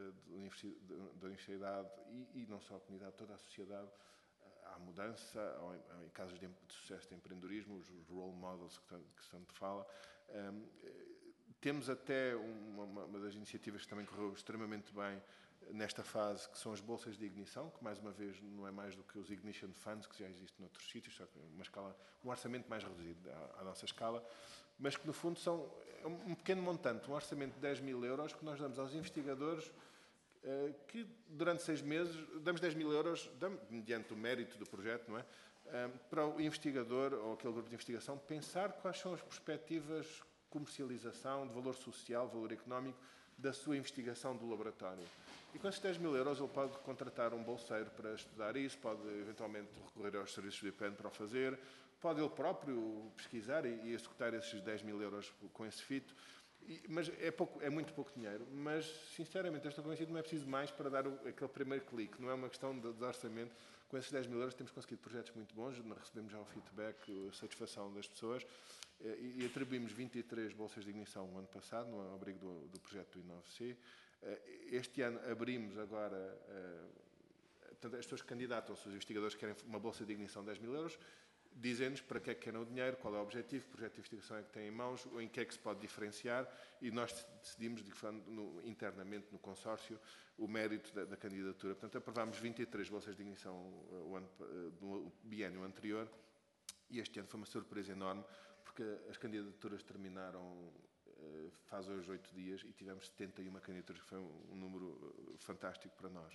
uh, da universidade e, e não só a comunidade, toda a sociedade à mudança, ao, ao, em casos de, de sucesso de empreendedorismo, os, os role models que, que se tanto fala. Um, temos até uma, uma das iniciativas que também correu extremamente bem nesta fase, que são as bolsas de ignição, que mais uma vez não é mais do que os Ignition Funds, que já existem noutros sítios, só que uma escala, um orçamento mais reduzido à, à nossa escala, mas que no fundo são um pequeno montante, um orçamento de dez mil euros que nós damos aos investigadores, que durante seis meses damos dez mil euros, damos, mediante o mérito do projeto, não é? Para o investigador ou aquele grupo de investigação pensar quais são as perspectivas de comercialização, de valor social, valor económico da sua investigação do laboratório. E com esses dez mil euros ele pode contratar um bolseiro para estudar isso, pode eventualmente recorrer aos serviços do I P E N para o fazer, pode ele próprio pesquisar e, e executar esses dez mil euros com esse fito. E, mas é, pouco, é muito pouco dinheiro, mas sinceramente eu estou convencido que não é preciso mais para dar o, aquele primeiro clique, não é uma questão de, de orçamento. Com esses dez mil euros temos conseguido projetos muito bons, recebemos já o feedback, a satisfação das pessoas, e, e atribuímos vinte e três bolsas de ignição no ano passado, no abrigo do, do projeto do Inove C. Este ano abrimos agora, portanto, as pessoas candidatam-se, os investigadores querem uma bolsa de ignição de dez mil euros, dizem-nos para que é que querem o dinheiro, qual é o objetivo, que projeto de investigação é que têm em mãos, ou em que é que se pode diferenciar, e nós decidimos, no, internamente no consórcio, o mérito da, da candidatura. Portanto, aprovámos vinte e três bolsas de ignição o ano, no biênio anterior, e este ano foi uma surpresa enorme, porque as candidaturas terminaram faz hoje oito dias e tivemos setenta e uma candidaturas, que foi um, um número fantástico para nós.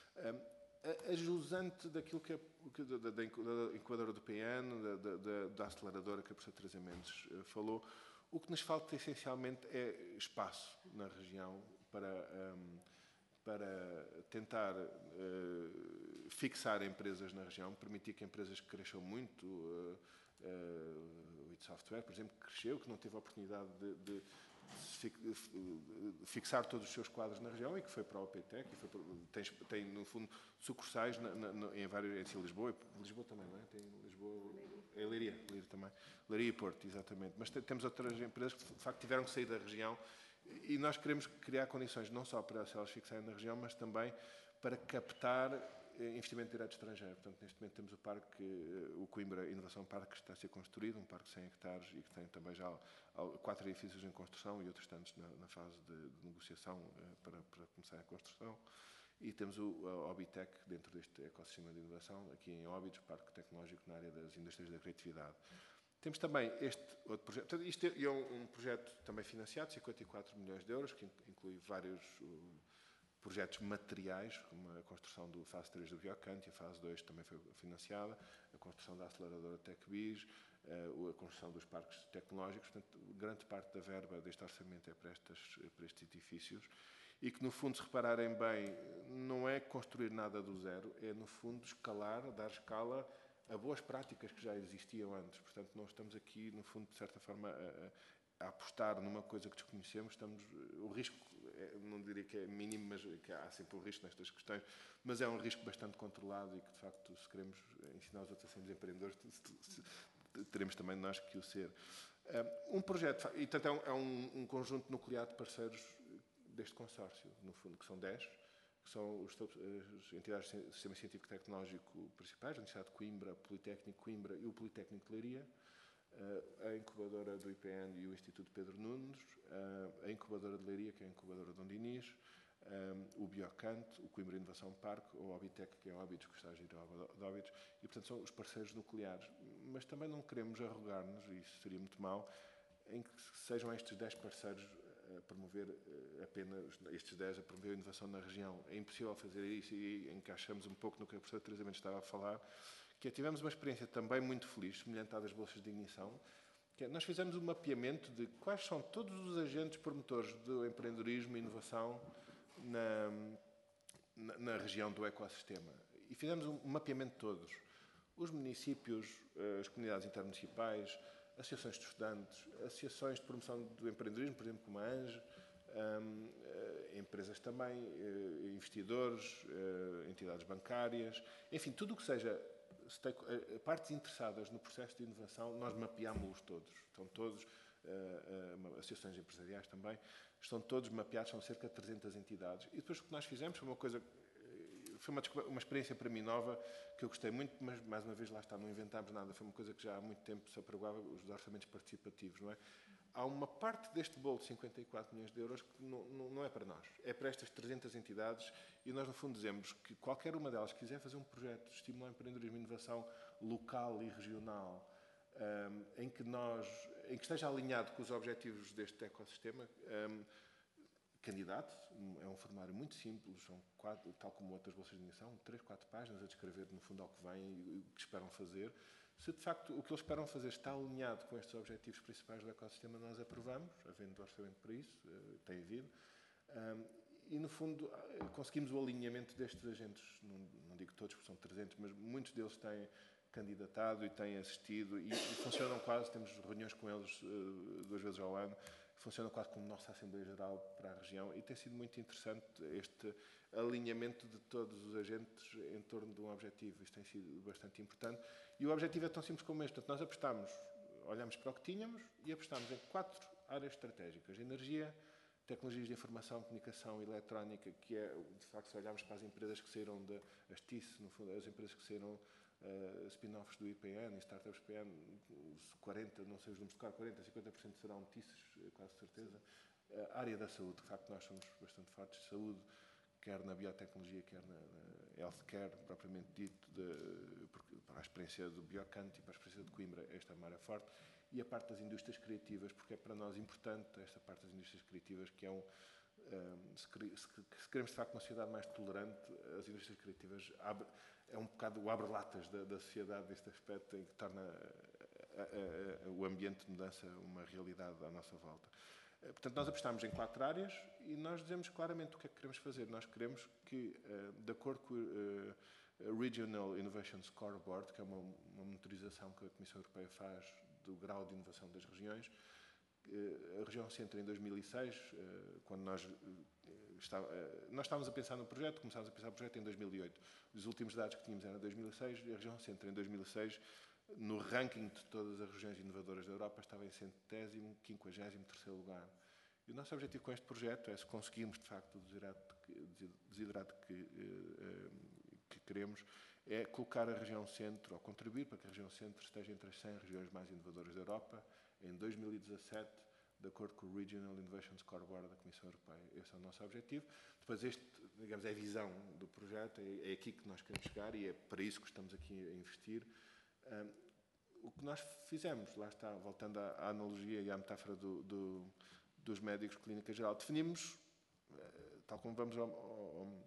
A jusante daquilo que é da, da incubadora do P N, da, da, da aceleradora que a professora Teresa Mendes falou, o que nos falta essencialmente é espaço na região para, um, para tentar uh, fixar empresas na região, permitir que empresas que cresçam muito, uh, uh, o It Software, por exemplo, que cresceu, que não teve a oportunidade de, de fixar todos os seus quadros na região e que foi para a OPTEC e foi para, tem, tem, no fundo, sucursais na, na, em vários, em Lisboa, Lisboa também, não é? Tem Lisboa, é Leiria, Leiria também, Leiria e Porto, exatamente. Mas temos outras empresas que, de facto, tiveram que sair da região e nós queremos criar condições não só para elas fixarem na região, mas também para captar investimento direto estrangeiro. Portanto, neste momento temos o parque, o Coimbra Inovação Parque, que está a ser construído, um parque de cem hectares e que tem também já quatro edifícios em construção e outros tantos na, na fase de, de negociação para, para começar a construção. E temos o a Obitec dentro deste ecossistema de inovação, aqui em Óbidos, Parque Tecnológico na área das indústrias da criatividade. Temos também este outro projeto. Portanto, isto é um, um projeto também financiado, cinquenta e quatro milhões de euros, que inclui vários uh, projetos materiais, como a construção do fase três do Biocante, a fase dois também foi financiada, a construção da aceleradora TecBis, uh, a construção dos parques tecnológicos. Portanto, grande parte da verba deste orçamento é para, estas, para estes edifícios. E que, no fundo, se repararem bem, não é construir nada do zero, é, no fundo, escalar, dar escala a boas práticas que já existiam antes. Portanto, não estamos aqui, no fundo, de certa forma, a, a apostar numa coisa que desconhecemos. Estamos, o risco, é, não diria que é mínimo, mas que há sempre um risco nestas questões, mas é um risco bastante controlado e que, de facto, se queremos ensinar os outros a sermos empreendedores, teremos também nós que o ser. Um projeto, e, portanto, é um, é um, um conjunto nuclear de parceiros deste consórcio, no fundo, que são dez, que são os, as entidades do Sistema Científico e Tecnológico principais, a Universidade de Coimbra, o Politécnico de Coimbra e o Politécnico de Leiria, a incubadora do I P N e o Instituto Pedro Nunes, a incubadora de Leiria, que é a incubadora de Dom Dinis, o Biocante, o Coimbra Inovação Parque, ou o Obitec, que é o Óbidos, que está a girar de Óbidos, e, portanto, são os parceiros nucleares. Mas também não queremos arrogar-nos, e isso seria muito mau, em que sejam estes dez parceiros a promover apenas, estes dez, a promover a inovação na região. É impossível fazer isso e encaixamos um pouco no que a professora Teresa Mendes estava a falar, que é, tivemos uma experiência também muito feliz, semelhante à das bolsas de ignição, que é, nós fizemos um mapeamento de quais são todos os agentes promotores do empreendedorismo e inovação na, na, na região do ecossistema. E fizemos um mapeamento de todos. Os municípios, as comunidades intermunicipais, associações de estudantes, associações de promoção do empreendedorismo, por exemplo, como a ANGE, um, uh, empresas também, uh, investidores, uh, entidades bancárias, enfim, tudo o que seja stake, uh, partes interessadas no processo de inovação, nós mapeámos-los todos. Estão todos, uh, uh, associações empresariais também, estão todos mapeados, são cerca de trezentas entidades. E depois o que nós fizemos foi uma coisa... Foi uma, uma experiência para mim nova, que eu gostei muito, mas, mais uma vez, lá está, não inventámos nada. Foi uma coisa que já há muito tempo se apregoava, os orçamentos participativos, não é? Há uma parte deste bolo de cinquenta e quatro milhões de euros que não, não, não é para nós. É para estas trezentas entidades e nós, no fundo, dizemos que qualquer uma delas quiser fazer um projeto de estimular o empreendedorismo e inovação local e regional, um, em, que nós, em que esteja alinhado com os objetivos deste ecossistema, um, candidato, é um formulário muito simples, são quatro, tal como outras bolsas de ignição, três, quatro páginas a descrever no fundo ao que vem e o que esperam fazer. Se de facto o que eles esperam fazer está alinhado com estes objetivos principais do ecossistema, nós aprovamos, havendo orçamento para isso, tem havido, e no fundo conseguimos o alinhamento destes agentes, não, não digo todos porque são trezentos, mas muitos deles têm candidatado e têm assistido e, e funcionam quase, temos reuniões com eles duas vezes ao ano, funciona quase como nossa Assembleia Geral para a região e tem sido muito interessante este alinhamento de todos os agentes em torno de um objetivo. Isto tem sido bastante importante. E o objetivo é tão simples como este. Portanto, nós apostamos, olhamos para o que tínhamos e apostamos em quatro áreas estratégicas. Energia, tecnologias de informação, comunicação e eletrónica, que é, de facto, se olharmos para as empresas que saíram da as T I C, no fundo, as empresas que saíram Uh, spin-offs do I P N e startups P N, quarenta, não sei os números de cor, quarenta, cinquenta por cento serão T I Cs, quase certeza. A uh, área da saúde, de facto, nós somos bastante fortes de saúde, quer na biotecnologia, quer na, na healthcare, propriamente dito, de, porque, para a experiência do Biocante e para a experiência de Coimbra, esta é uma área forte. E a parte das indústrias criativas, porque é para nós importante esta parte das indústrias criativas, que é um. Um, se, se, se queremos de facto uma sociedade mais tolerante, as indústrias criativas abre, é um bocado o abre-latas da, da sociedade neste aspecto, em que torna a, a, a, o ambiente de mudança uma realidade à nossa volta. Portanto, nós apostamos em quatro áreas e nós dizemos claramente o que é que queremos fazer. Nós queremos que, de acordo com o Regional Innovation Scoreboard, que é uma, uma monitorização que a Comissão Europeia faz do grau de inovação das regiões, a região centro em dois mil e seis, quando nós, está, nós estávamos a pensar no projeto, começámos a pensar no projeto em dois mil e oito. Os últimos dados que tínhamos eram dois mil e seis e a região centro em dois mil e seis, no ranking de todas as regiões inovadoras da Europa, estava em centésimo, quinquagésimo terceiro lugar. E o nosso objetivo com este projeto é, se conseguirmos de facto o desidrato que, que queremos, é colocar a região centro, ou contribuir para que a região centro esteja entre as cem regiões mais inovadoras da Europa, em dois mil e dezassete, de acordo com o Regional Innovation Scoreboard da Comissão Europeia. Esse é o nosso objetivo. Depois, este, digamos, é a visão do projeto, é, é aqui que nós queremos chegar e é para isso que estamos aqui a investir. Um, o que nós fizemos, lá está, voltando à, à analogia e à metáfora do, do, dos médicos de clínica geral, definimos, tal como vamos ao, ao,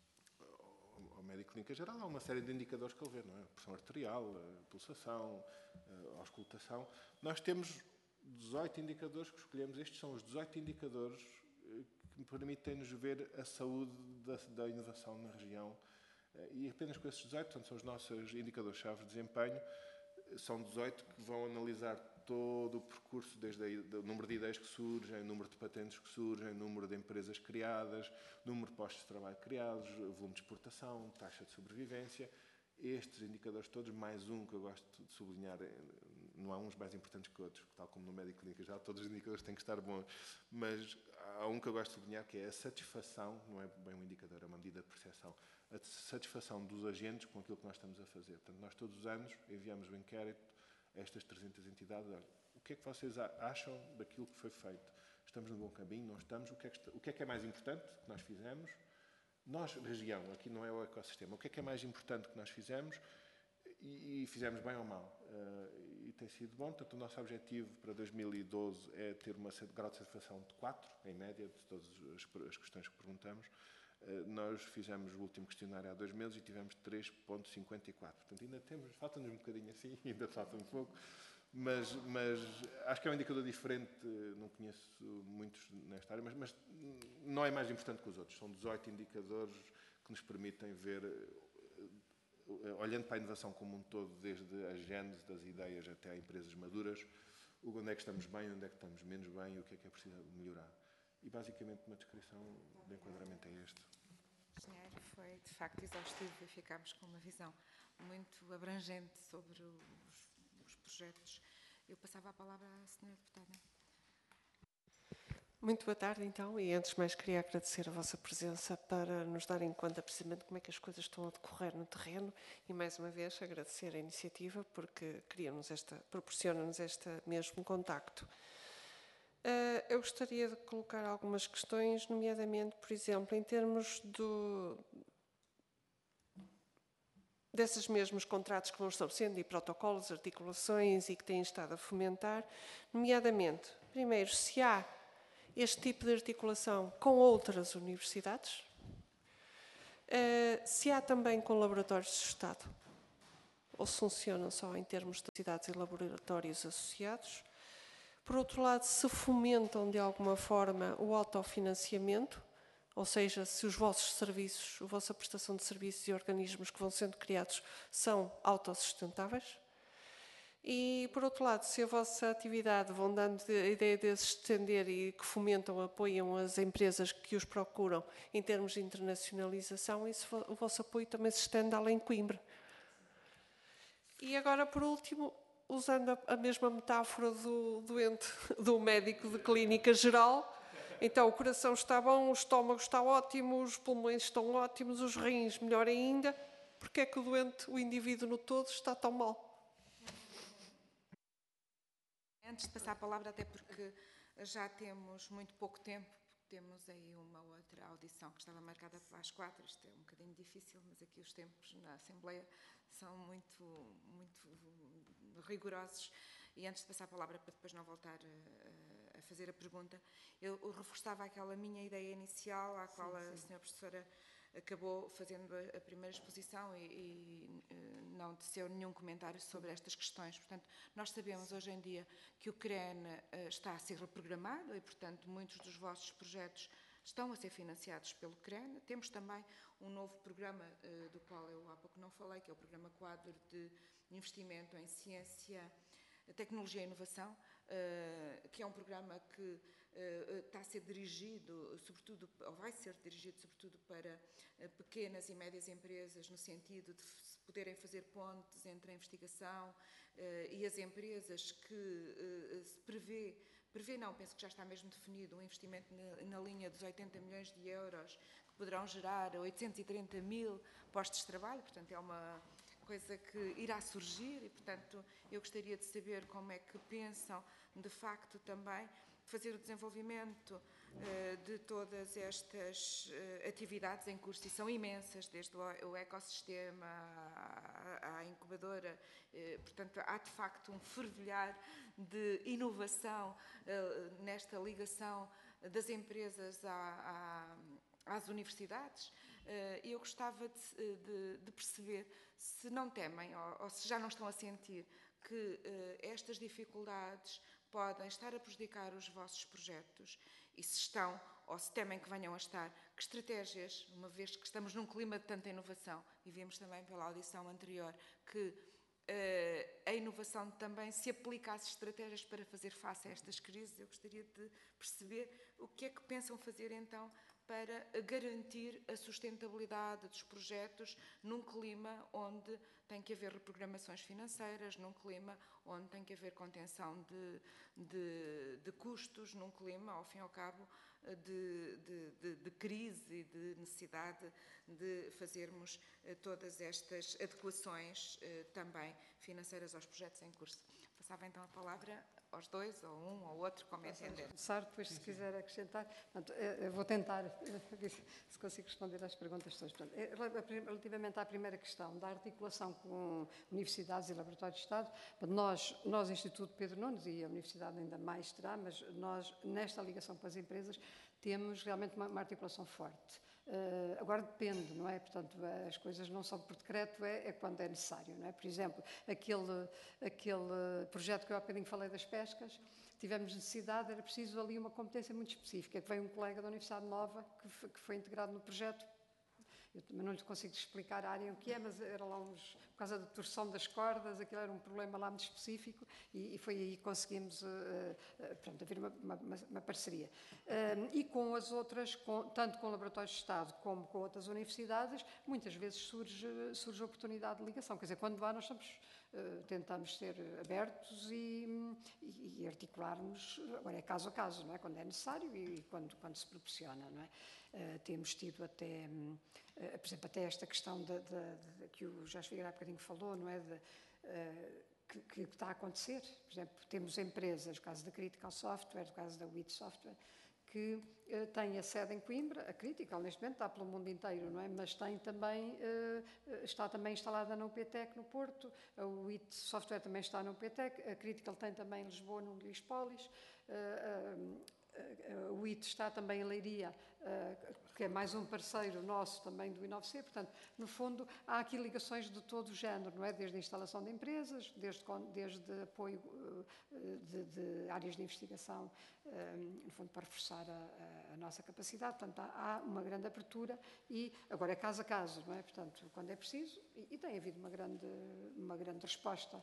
ao médico de clínica geral, há uma série de indicadores que ele vê, não é? A pressão arterial, a pulsação, a auscultação. Nós temos dezoito indicadores que escolhemos. Estes são os dezoito indicadores que permitem-nos ver a saúde da, da inovação na região. E apenas com esses dezoito, portanto, são os nossos indicadores-chave de desempenho, são dezoito que vão analisar todo o percurso, desde o número de ideias que surgem, o número de patentes que surgem, o número de empresas criadas, número de postos de trabalho criados, volume de exportação, taxa de sobrevivência. Estes indicadores todos, mais um que eu gosto de sublinhar, não há uns mais importantes que outros, tal como no médico clínico já, todos os indicadores têm que estar bons, mas há um que eu gosto de sublinhar, que é a satisfação, não é bem um indicador, é uma medida de percepção, a satisfação dos agentes com aquilo que nós estamos a fazer. Portanto, nós todos os anos enviamos o inquérito a estas trezentas entidades. Olha, o que é que vocês acham daquilo que foi feito? Estamos no bom caminho? Não estamos? O que é que, está, o que, é, que é mais importante que nós fizemos? Nós, região, aqui não é o ecossistema, o que é que é mais importante que nós fizemos e, e fizemos bem ou mal? Uh, e tem sido bom. Portanto, o nosso objetivo para dois mil e doze é ter uma grau de satisfação de quatro, em média, de todas as, as questões que perguntamos. Uh, nós fizemos o último questionário há dois meses e tivemos três vírgula cinquenta e quatro. Portanto, ainda temos, falta-nos um bocadinho assim, ainda falta um pouco. Mas, mas acho que é um indicador diferente, não conheço muitos nesta área, mas, mas não é mais importante que os outros. São dezoito indicadores que nos permitem ver, olhando para a inovação como um todo, desde a gênese das ideias até a empresas maduras, onde é que estamos bem, onde é que estamos menos bem e o que é que é preciso melhorar. E basicamente uma descrição de enquadramento é este. Engenheiro, foi de facto exaustivo e ficámos com uma visão muito abrangente sobre os os projetos. Eu passava a palavra à senhora deputada. Muito boa tarde, então, e antes de mais queria agradecer a vossa presença para nos darem conta precisamente como é que as coisas estão a decorrer no terreno e, mais uma vez, agradecer a iniciativa porque cria-nos esta, proporciona-nos este mesmo contacto. Uh, eu gostaria de colocar algumas questões, nomeadamente, por exemplo, em termos do... desses mesmos contratos que vão estabelecendo e protocolos, articulações e que têm estado a fomentar, nomeadamente, primeiro, se há este tipo de articulação com outras universidades, se há também com laboratórios de Estado, ou se funcionam só em termos de universidades e laboratórios associados. Por outro lado, se fomentam de alguma forma o autofinanciamento, ou seja, se os vossos serviços, a vossa prestação de serviços e organismos que vão sendo criados são autossustentáveis. E, por outro lado, se a vossa atividade vão dando a ideia de se estender e que fomentam, apoiam as empresas que os procuram em termos de internacionalização, e se o vosso apoio também se estende além de Coimbra. E agora, por último, usando a mesma metáfora do doente, do médico de clínica geral, então, o coração está bom, o estômago está ótimo, os pulmões estão ótimos, os rins melhor ainda. Porque é que o doente, o indivíduo no todo, está tão mal? Antes de passar a palavra, até porque já temos muito pouco tempo, temos aí uma outra audição que estava marcada para as quatro, isto é um bocadinho difícil, mas aqui os tempos na Assembleia são muito, muito rigorosos. E antes de passar a palavra, para depois não voltar a, a fazer a pergunta, eu, eu reforçava aquela minha ideia inicial, à qual sim, a sim. senhora professora acabou fazendo a, a primeira exposição e, e não teceu nenhum comentário sobre estas questões. Portanto, nós sabemos hoje em dia que o CREN está a ser reprogramado e, portanto, muitos dos vossos projetos estão a ser financiados pelo CREN. Temos também um novo programa, do qual eu há pouco não falei, que é o Programa Quadro de Investimento em Ciência, Tecnologia e Inovação, que é um programa que está a ser dirigido, sobretudo, ou vai ser dirigido sobretudo para pequenas e médias empresas, no sentido de poderem fazer pontes entre a investigação e as empresas, que se prevê, prevê não, penso que já está mesmo definido, um investimento na, na linha dos oitenta milhões de euros, que poderão gerar oitocentos e trinta mil postos de trabalho, portanto é uma coisa que irá surgir e, portanto, eu gostaria de saber como é que pensam, de facto, também fazer o desenvolvimento uh, de todas estas uh, atividades em curso, e são imensas, desde o, o ecossistema, à, à incubadora, portanto, há de facto um fervilhar de inovação nesta ligação das empresas à, à, às universidades. Eu gostava de, de, de perceber se não temem ou, ou se já não estão a sentir que estas dificuldades podem estar a prejudicar os vossos projetos e se estão ou se temem que venham a estar, que estratégias, uma vez que estamos num clima de tanta inovação e vimos também pela audição anterior que uh, a inovação também se aplica às estratégias para fazer face a estas crises, eu gostaria de perceber o que é que pensam fazer então para garantir a sustentabilidade dos projetos num clima onde tem que haver reprogramações financeiras, num clima onde tem que haver contenção de, de, de custos, num clima, ao fim e ao cabo, de, de, de, de crise e de necessidade de fazermos todas estas adequações também financeiras aos projetos em curso. Passava então a palavra aos dois, ou um, ou outro, como entender. Começar, depois, se quiser acrescentar. Portanto, eu vou tentar, se consigo responder às perguntas todas. Portanto, relativamente à primeira questão, da articulação com universidades e laboratórios de Estado, nós, nós, Instituto Pedro Nunes, e a Universidade ainda mais terá, mas nós, nesta ligação com as empresas, temos realmente uma, uma articulação forte. Uh, agora depende, não é? Portanto, as coisas não são por decreto, é, é quando é necessário, não é? Por exemplo, aquele, aquele projeto que eu há bocadinho falei das pescas, tivemos necessidade, era preciso ali uma competência muito específica, que veio um colega da Universidade Nova que foi, que foi integrado no projeto. Eu também não lhe consigo explicar a área em que é, mas era lá uns, por causa da torção das cordas, aquilo era um problema lá muito específico e, e foi aí que conseguimos uh, uh, pronto, haver uma, uma, uma parceria. Uh, e com as outras, com, tanto com laboratórios de Estado como com outras universidades, muitas vezes surge, surge a oportunidade de ligação. Quer dizer, quando há, nós estamos, uh, tentamos ser abertos e, e, e articularmos, agora é caso a caso, não é? Quando é necessário e quando, quando se proporciona, não é? Uh, temos tido até, um, uh, por exemplo, até esta questão de, de, de, que o Jorge Figueiredo há bocadinho falou, não é? De, uh, que, que está a acontecer. Por exemplo, temos empresas, no caso da Critical Software, no caso da W I T Software, que uh, têm a sede em Coimbra. A Critical, neste momento, está pelo mundo inteiro, não é? Mas tem também, uh, está também instalada na U P Tec, no Porto. A W I T Software também está na U P Tec. A Critical tem também em Lisboa, no Lispolis. Uh, uh, A U I T está também em Leiria, que é mais um parceiro nosso também do I nove C. Portanto, no fundo, há aqui ligações de todo o género, não é? Desde a instalação de empresas, desde, desde apoio de, de áreas de investigação, no fundo, para reforçar a, a nossa capacidade. Portanto, há, há uma grande abertura e agora é caso a caso, não é? Portanto, quando é preciso, e, e tem havido uma grande, uma grande resposta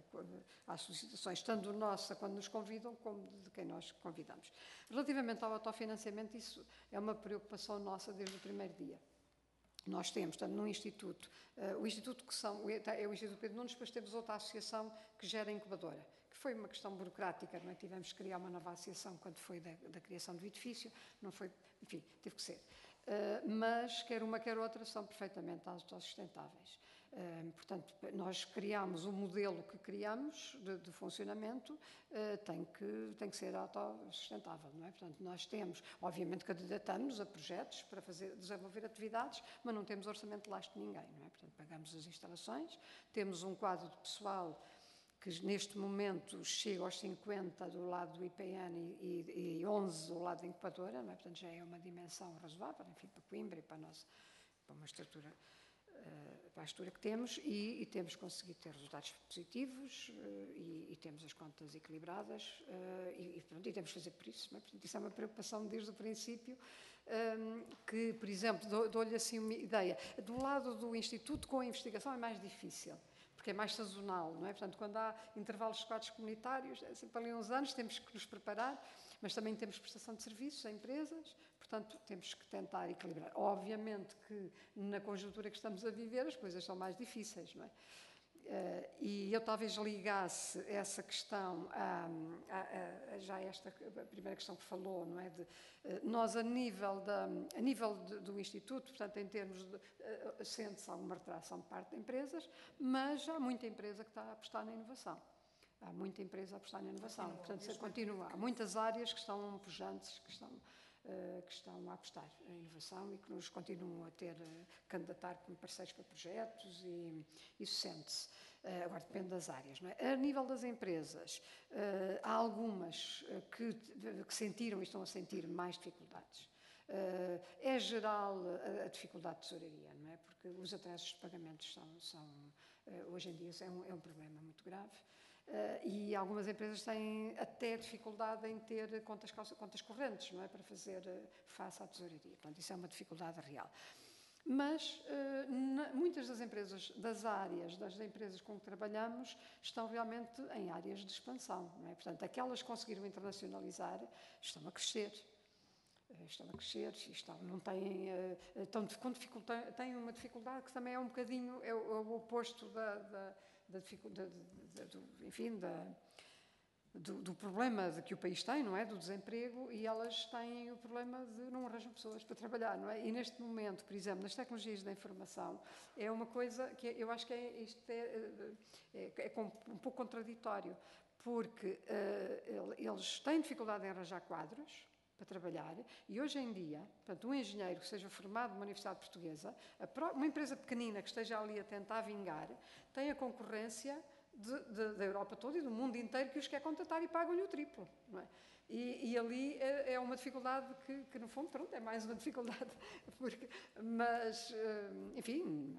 às solicitações, tanto nossa quando nos convidam, como de quem nós convidamos. Relativamente ao autofinanciamento, isso é uma preocupação nossa desde o primeiro dia. Nós temos, portanto, no Instituto, uh, o Instituto que são, é o Instituto Pedro Nunes, depois temos outra associação que gera a incubadora, que foi uma questão burocrática, não é? Tivemos que criar uma nova associação quando foi da, da criação do edifício, não foi, enfim, teve que ser. Uh, mas quer uma, quer outra, são perfeitamente autossustentáveis. Uh, portanto, nós criamos o modelo que criamos de, de funcionamento, uh, tem, que, tem que ser autossustentável, não é? Portanto, nós temos, obviamente, candidatamos a projetos para fazer, desenvolver atividades, mas não temos orçamento de lastro de ninguém, não é? Portanto, pagamos as instalações, temos um quadro de pessoal que neste momento chega aos cinquenta do lado do I P N e, e, e onze do lado da incubadora, não é? Portanto, já é uma dimensão razoável, enfim, para Coimbra e para, a nossa, para uma estrutura, uh, para a estrutura que temos, e, e temos conseguido ter resultados positivos uh, e, e temos as contas equilibradas uh, e, e, pronto, e temos que fazer por isso, não é? Portanto, isso é uma preocupação desde o princípio, um, que, por exemplo, dou, dou-lhe assim uma ideia, do lado do Instituto com a investigação é mais difícil, porque é mais sazonal, não é? Portanto, quando há intervalos de quadros comunitários, é sempre ali uns anos, temos que nos preparar, mas também temos prestação de serviços a empresas, portanto, temos que tentar equilibrar. Obviamente que na conjuntura que estamos a viver as coisas são mais difíceis, não é? Uh, e eu talvez ligasse essa questão a, a, a já esta a primeira questão que falou, não é? De, uh, nós a nível, da, a nível de, do Instituto, portanto, em termos de, uh, sente-se alguma retração de parte de empresas, mas há muita empresa que está a apostar na inovação. Há muita empresa a apostar na inovação, portanto, se continua. Há muitas áreas que estão pujantes, que estão... que estão a apostar em inovação e que nos continuam a ter, a candidatar como parceiros para projetos, e isso sente-se. Agora, depende das áreas, não é? A nível das empresas, há algumas que, que sentiram e estão a sentir mais dificuldades. É geral a dificuldade de tesouraria, não é? Porque os atrasos de pagamentos são, são hoje em dia, é um, é um problema muito grave. Uh, e algumas empresas têm até dificuldade em ter contas, contas correntes, não é? Para fazer uh, face à tesouraria. Portanto, isso é uma dificuldade real. Mas uh, na, muitas das empresas, das áreas, das empresas com que trabalhamos, estão realmente em áreas de expansão, não é? Portanto, aquelas que conseguiram internacionalizar estão a crescer. Uh, estão a crescer e estão, não têm, uh, estão com dificuldade, têm uma dificuldade que também é um bocadinho, é o, é o oposto da... da Da, da, da, do, enfim, da, do, do problema de que o país tem, não é? Do desemprego, e elas têm o problema de não arranjam pessoas para trabalhar, não é? E neste momento, por exemplo, nas tecnologias da informação, é uma coisa que eu acho que é, isto é, é, é um pouco contraditório, porque uh, eles têm dificuldade em arranjar quadros para trabalhar, e hoje em dia, portanto, um engenheiro que seja formado numa universidade portuguesa, uma empresa pequenina que esteja ali a tentar vingar, tem a concorrência de, de, da Europa toda e do mundo inteiro que os quer contratar e pagam-lhe o triplo, não é? E, e ali é, é uma dificuldade que, que, no fundo, pronto, é mais uma dificuldade, porque, mas, enfim,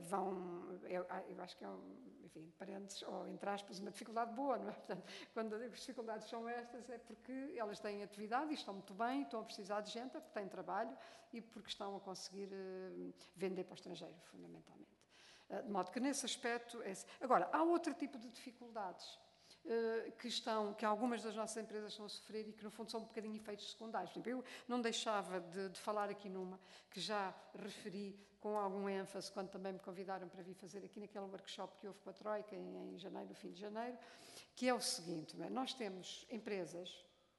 vão, eu, eu acho que é um, enfim, parênteses, ou entre aspas, uma dificuldade boa, não é? Portanto, quando as dificuldades são estas é porque elas têm atividade e estão muito bem, estão a precisar de gente, porque têm trabalho e porque estão a conseguir uh, vender para o estrangeiro, fundamentalmente. Uh, de modo que nesse aspecto... É... Agora, há outro tipo de dificuldades uh, que, estão, que algumas das nossas empresas estão a sofrer e que, no fundo, são um bocadinho efeitos secundários. Por exemplo, eu não deixava de, de falar aqui numa que já referi com algum ênfase, quando também me convidaram para vir fazer aqui naquele workshop que houve com a Troika em, em janeiro, no fim de janeiro, que é o seguinte, não é? Nós temos empresas,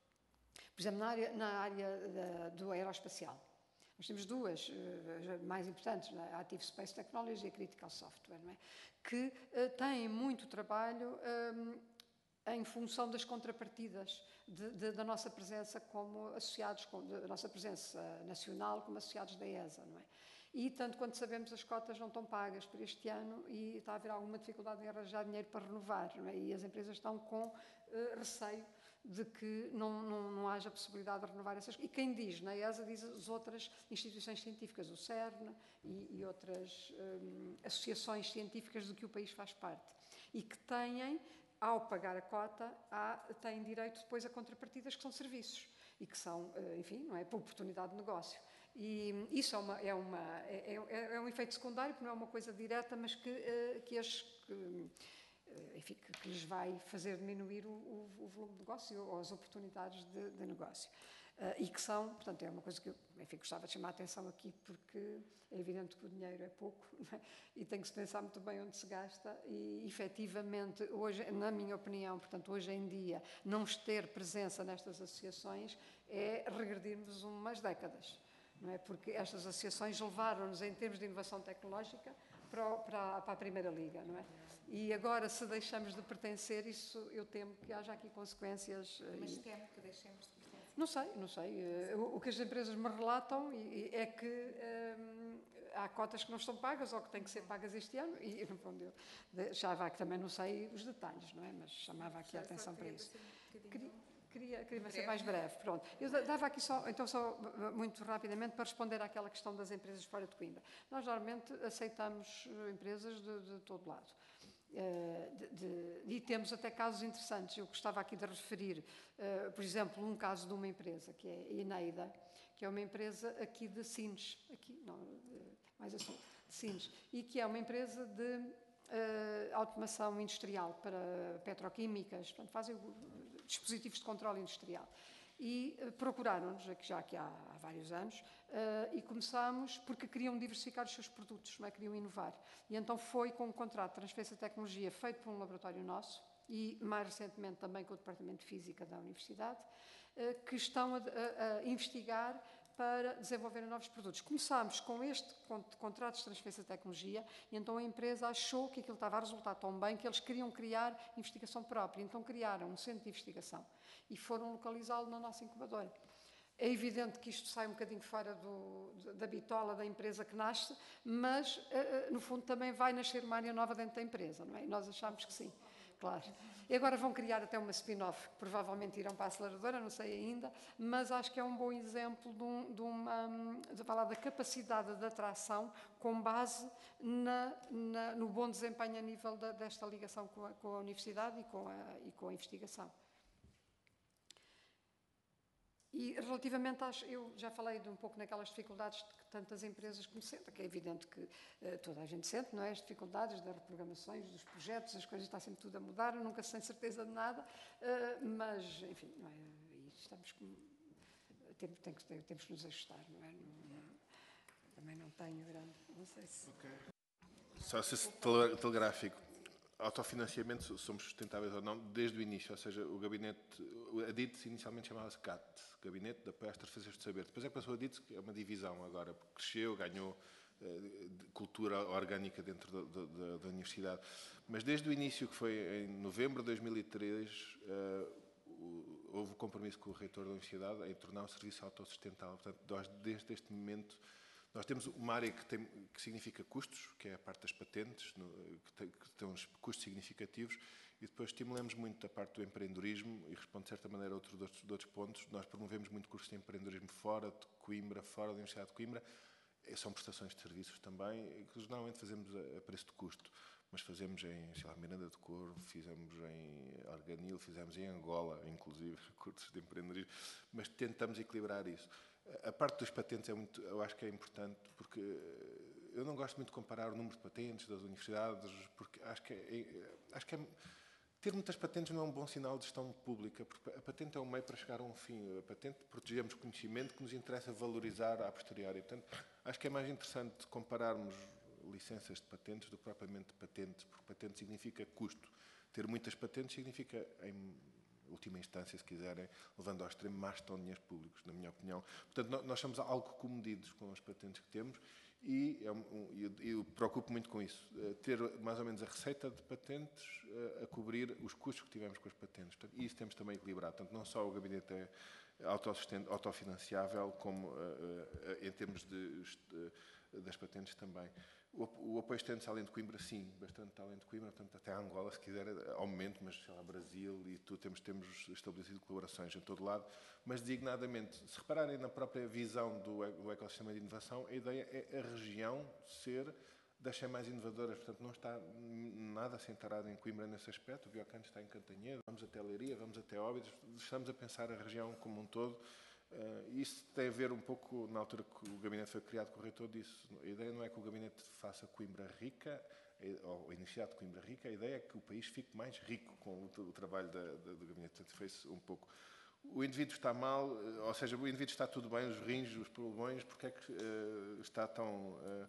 por exemplo, na área, na área da, do aeroespacial, nós temos duas uh, mais importantes, não é? A Active Space Technology e a Critical Software, não é? Que uh, têm muito trabalho um, em função das contrapartidas de, de, da nossa presença como associados, com, da nossa presença nacional como associados da E S A, não é? E, tanto quanto sabemos, as cotas não estão pagas por este ano e está a haver alguma dificuldade em arranjar dinheiro para renovar, não é? E as empresas estão com uh, receio de que não, não, não haja possibilidade de renovar essas cotas. E quem diz na E S A diz as outras instituições científicas, o CERN e, e outras um, associações científicas do que o país faz parte. E que têm, ao pagar a cota, há, têm direito depois a contrapartidas que são serviços e que são, enfim, não é, por oportunidade de negócio. E isso é, uma, é, uma, é, é, é um efeito secundário, porque não é uma coisa direta, mas que, que, as, que, enfim, que, que lhes vai fazer diminuir o, o, o volume de negócio ou as oportunidades de, de negócio. Uh, e que são, portanto, é uma coisa que eu, enfim, gostava de chamar a atenção aqui, porque é evidente que o dinheiro é pouco, não é? E tem que se pensar muito bem onde se gasta e, efetivamente, hoje, na minha opinião, portanto, hoje em dia, não ter presença nestas associações é regredirmos umas décadas. Não é? Porque estas associações levaram-nos, em termos de inovação tecnológica, para, o, para, a, para a Primeira Liga, não é? E agora, se deixamos de pertencer, isso eu temo que haja aqui consequências. Mas e... temo que deixemos de pertencer. Não sei, não sei. O, o que as empresas me relatam é que hum, há cotas que não estão pagas ou que têm que ser pagas este ano e, no fundo, eu deixava que também não sei os detalhes, não é? Mas chamava aqui a atenção para isso. Queria, queria, queria ser mais breve, pronto. Eu dava aqui só, então só muito rapidamente para responder àquela questão das empresas fora de Coimbra. Nós normalmente aceitamos empresas de, de todo lado. De, de, e temos até casos interessantes. Eu gostava aqui de referir, uh, por exemplo, um caso de uma empresa que é a Eneida, que é uma empresa aqui de Sines, aqui, não, uh, mais a sul, de Sines, e que é uma empresa de uh, automação industrial para petroquímicas, portanto, fazem dispositivos de controle industrial. E uh, procuraram-nos, aqui, já aqui há, há vários anos, uh, e começámos porque queriam diversificar os seus produtos, não é? Queriam inovar. E então foi com um contrato de transferência de tecnologia feito por um laboratório nosso e, mais recentemente, também com o Departamento de Física da Universidade, uh, que estão a, a, a investigar para desenvolver novos produtos. Começámos com este contrato de transferência de tecnologia e então a empresa achou que aquilo estava a resultar tão bem que eles queriam criar investigação própria. Então criaram um centro de investigação e foram localizá-lo na nossa incubadora. É evidente que isto sai um bocadinho fora do, da bitola da empresa que nasce, mas, no fundo, também vai nascer uma área nova dentro da empresa, não é? E nós achamos que sim, claro. E agora vão criar até uma spin-off, que provavelmente irão para a aceleradora, não sei ainda, mas acho que é um bom exemplo de, um, de uma, de falar da capacidade de atração com base na, na, no bom desempenho a nível da, desta ligação com a, com a universidade e com a, e com a investigação. E relativamente às, eu já falei de um pouco naquelas dificuldades que tantas empresas como sentem, que é evidente que uh, toda a gente sente, não é? As dificuldades das reprogramações, dos projetos, as coisas está sempre tudo a mudar, nunca se tem certeza de nada, uh, mas, enfim, não é? E estamos com, temos, tem que, temos que nos ajustar, não é? Não, não, também não tenho grande, não sei se... Okay. Só se telegráfico. Autofinanciamento, somos sustentáveis ou não, desde o início, ou seja, o gabinete, a D I T S inicialmente chamava-se C A T, Gabinete de Apoio às Transferências de Saber. Depois é que passou a D I T S, que é uma divisão agora, porque cresceu, ganhou uh, cultura orgânica dentro da, da, da universidade. Mas desde o início, que foi em novembro de dois mil e três, uh, houve o compromisso com o reitor da universidade em tornar o serviço autossustentável. Portanto, nós, desde este momento, nós temos uma área que, tem, que significa custos, que é a parte das patentes, no, que, tem, que tem uns custos significativos, e depois estimulamos muito a parte do empreendedorismo, e responde de certa maneira a outros, outros, outros pontos. Nós promovemos muito cursos de empreendedorismo fora de Coimbra, fora da Universidade de Coimbra. São prestações de serviços também, que normalmente fazemos a, a preço de custo, mas fazemos em, sei lá, Miranda de Corvo, fizemos em Arganil, fizemos em Angola, inclusive, cursos de empreendedorismo, mas tentamos equilibrar isso. A parte dos patentes é muito, eu acho que é importante, porque eu não gosto muito de comparar o número de patentes das universidades, porque acho que é, acho que é, ter muitas patentes não é um bom sinal de gestão pública, porque a patente é um meio para chegar a um fim. A patente, protegemos conhecimento que nos interessa valorizar a posteriori. Portanto, acho que é mais interessante compararmos licenças de patentes do que propriamente patentes, porque patente significa custo. Ter muitas patentes significa, em última instância, se quiserem, levando ao extremo, mais estão dinheiros públicos, na minha opinião. Portanto, nós somos algo comedidos com as patentes que temos e é um, eu, eu preocupo muito com isso. Ter mais ou menos a receita de patentes a cobrir os custos que tivemos com as patentes. Portanto, isso temos também equilibrado. Portanto, não só o gabinete é autofinanciável, como em termos de, das patentes também. O apoio estende-se além de Coimbra, sim, bastante além de Coimbra, portanto, até Angola, se quiser, ao momento, mas sei lá, Brasil e tudo, temos, temos estabelecido colaborações em todo lado, mas designadamente, se repararem na própria visão do, do ecossistema de inovação, a ideia é a região ser das cem mais inovadoras, portanto, não está nada centrado em Coimbra nesse aspecto. O Biocanto está em Cantanhede, vamos até Leiria, vamos até Óbidos, estamos a pensar a região como um todo. Uh, isso tem a ver um pouco, na altura que o gabinete foi criado, com o reitor disse, a ideia não é que o gabinete faça Coimbra rica, ou a Universidade de Coimbra rica, a ideia é que o país fique mais rico com o, o trabalho da, da, do gabinete. Portanto, foi-se um pouco. O indivíduo está mal, ou seja, o indivíduo está tudo bem, os rins, os pulmões, porque é que uh, está tão... Uh,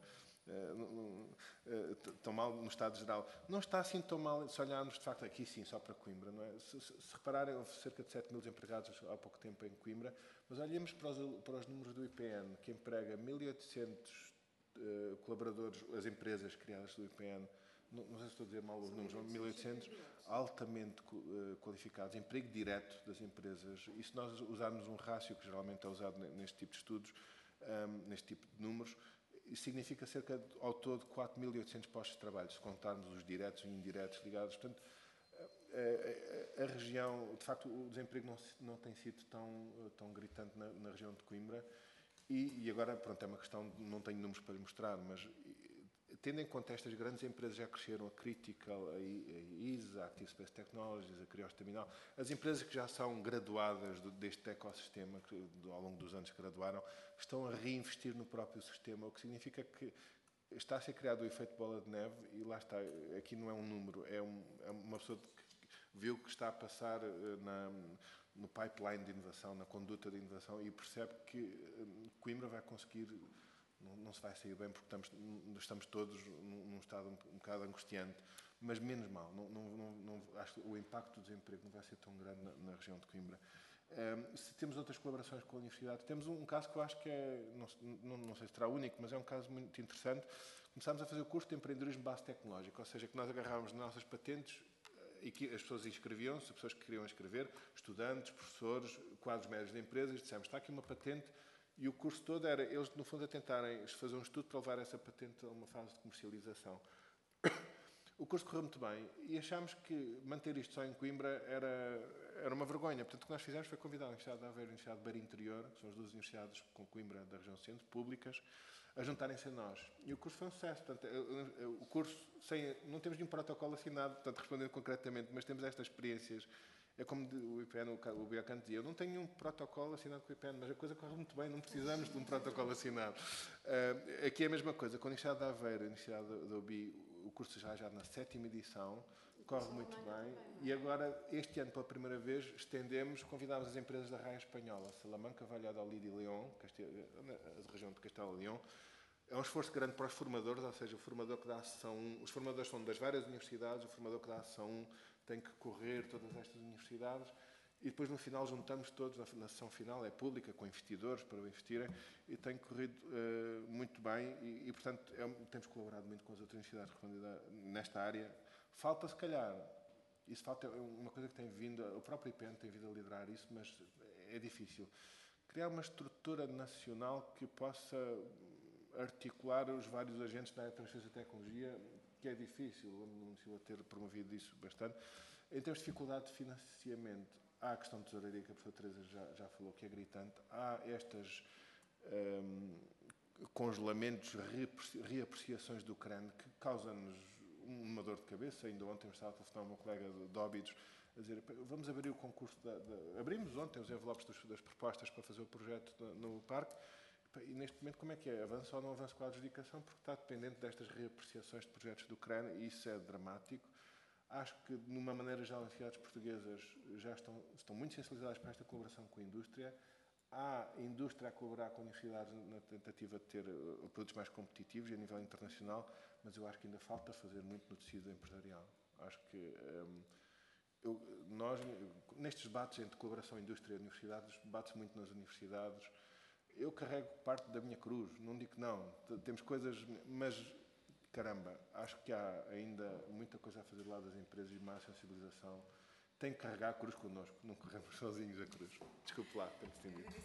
Uh, uh, tão mal no estado geral. Não está assim tão mal se olharmos, de facto, aqui sim, só para Coimbra. Não é? se, se, se repararem, houve cerca de sete mil desempregados há pouco tempo em Coimbra, mas olhemos para os, para os números do I P N, que emprega mil e oitocentos uh, colaboradores, as empresas criadas do I P N, não, não sei se estou a dizer mal os números, mil e oitocentos, altamente uh, qualificados, emprego direto das empresas. E se nós usarmos um rácio, que geralmente é usado neste tipo de estudos, um, neste tipo de números, isso significa cerca, de, ao todo, quatro mil e oitocentos postos de trabalho, se contarmos os diretos e indiretos ligados. Portanto, a, a, a região, de facto, o desemprego não, não tem sido tão, tão gritante na, na região de Coimbra. E, e agora, pronto, é uma questão, não tenho números para lhe mostrar, mas tendo em conta estas grandes empresas já cresceram, a Critical, a I S A, a Active Space Technologies, a Crios Terminal, as empresas que já são graduadas do, deste ecossistema, que ao longo dos anos graduaram, estão a reinvestir no próprio sistema, o que significa que está a ser criado o efeito bola de neve, e lá está, aqui não é um número, é, um, é uma pessoa que viu o que está a passar na, no pipeline de inovação, na conduta de inovação, e percebe que Coimbra vai conseguir... Não, não se vai sair bem porque estamos, estamos todos num, num estado um, um bocado angustiante, mas menos mal. Não, não, não, não, acho que o impacto do desemprego não vai ser tão grande na, na região de Coimbra. Um, se temos outras colaborações com a Universidade, temos um, um caso que eu acho que é, não, não, não sei se será único, mas é um caso muito interessante. Começámos a fazer o curso de empreendedorismo base tecnológico, ou seja, que nós agarrávamos nas nossas patentes e que as pessoas inscreviam-se, as pessoas que queriam inscrever, estudantes, professores, quadros médios de empresas, dissemos, está aqui uma patente, e o curso todo era, eles no fundo a tentarem fazer um estudo para levar essa patente a uma fase de comercialização. O curso correu muito bem e achámos que manter isto só em Coimbra era, era uma vergonha. Portanto, o que nós fizemos foi convidar a Universidade de Aveiro e a Universidade de Beira Interior, que são as duas universidades com Coimbra da região centro, públicas, a juntarem-se a nós. E o curso foi um sucesso. Portanto, o curso, sem, não temos nenhum protocolo assinado, portanto, respondendo concretamente, mas temos estas experiências. É como o I P N, o Biocante dizia, eu não tenho nenhum protocolo assinado com o I P N, mas a coisa corre muito bem, não precisamos de um protocolo assinado. Uh, aqui é a mesma coisa, com a Universidade de Aveiro, a Universidade da U B I, o curso já já na sétima edição, corre muito bem, e agora, este ano, pela primeira vez, estendemos, convidámos as empresas da raia espanhola, Salamanca, Valladolid e León, a região de Castelo e León. É um esforço grande para os formadores, ou seja, o formador que dá a sessão um, os formadores são das várias universidades, o formador que dá a sessão um tem que correr todas estas universidades, e depois no final juntamos todos, na sessão final é pública, com investidores para investirem, e tem corrido uh, muito bem, e, e portanto é, temos colaborado muito com as outras universidades nesta área. Falta, se calhar, isso falta, é uma coisa que tem vindo, o próprio I P N tem vindo a liderar isso, mas é difícil. Criar uma estrutura nacional que possa articular os vários agentes na transferência de tecnologia, que é difícil, o município a ter promovido isso bastante. Em termos de dificuldade de financiamento, há a questão de tesouraria, que a professora Teresa já, já falou, que é gritante. Há estas um, congelamentos, reapreciações do crânio, que causam-nos uma dor de cabeça. Ainda ontem estava a telefonar o meu colega de Óbidos a dizer, vamos abrir o concurso, da, da... abrimos ontem os envelopes das, das propostas para fazer o projeto no, no parque, e neste momento como é que é? Avança ou não avança com a adjudicação? Porque está dependente destas reapreciações de projetos do crânio, e isso é dramático. Acho que, de uma maneira geral, as universidades portuguesas já estão, estão muito sensibilizadas para esta colaboração com a indústria. Há a indústria a colaborar com universidades na tentativa de ter produtos mais competitivos a nível internacional, mas eu acho que ainda falta fazer muito no tecido empresarial. Acho que hum, eu, nós, nestes debates entre colaboração indústria e universidades, debate-se muito nas universidades. Eu carrego parte da minha cruz, não digo que não, temos coisas, mas caramba, acho que há ainda muita coisa a fazer do lado das empresas e má sensibilização. Tem que carregar a cruz connosco, não corremos sozinhos a cruz. Desculpe lá, tenho que estender.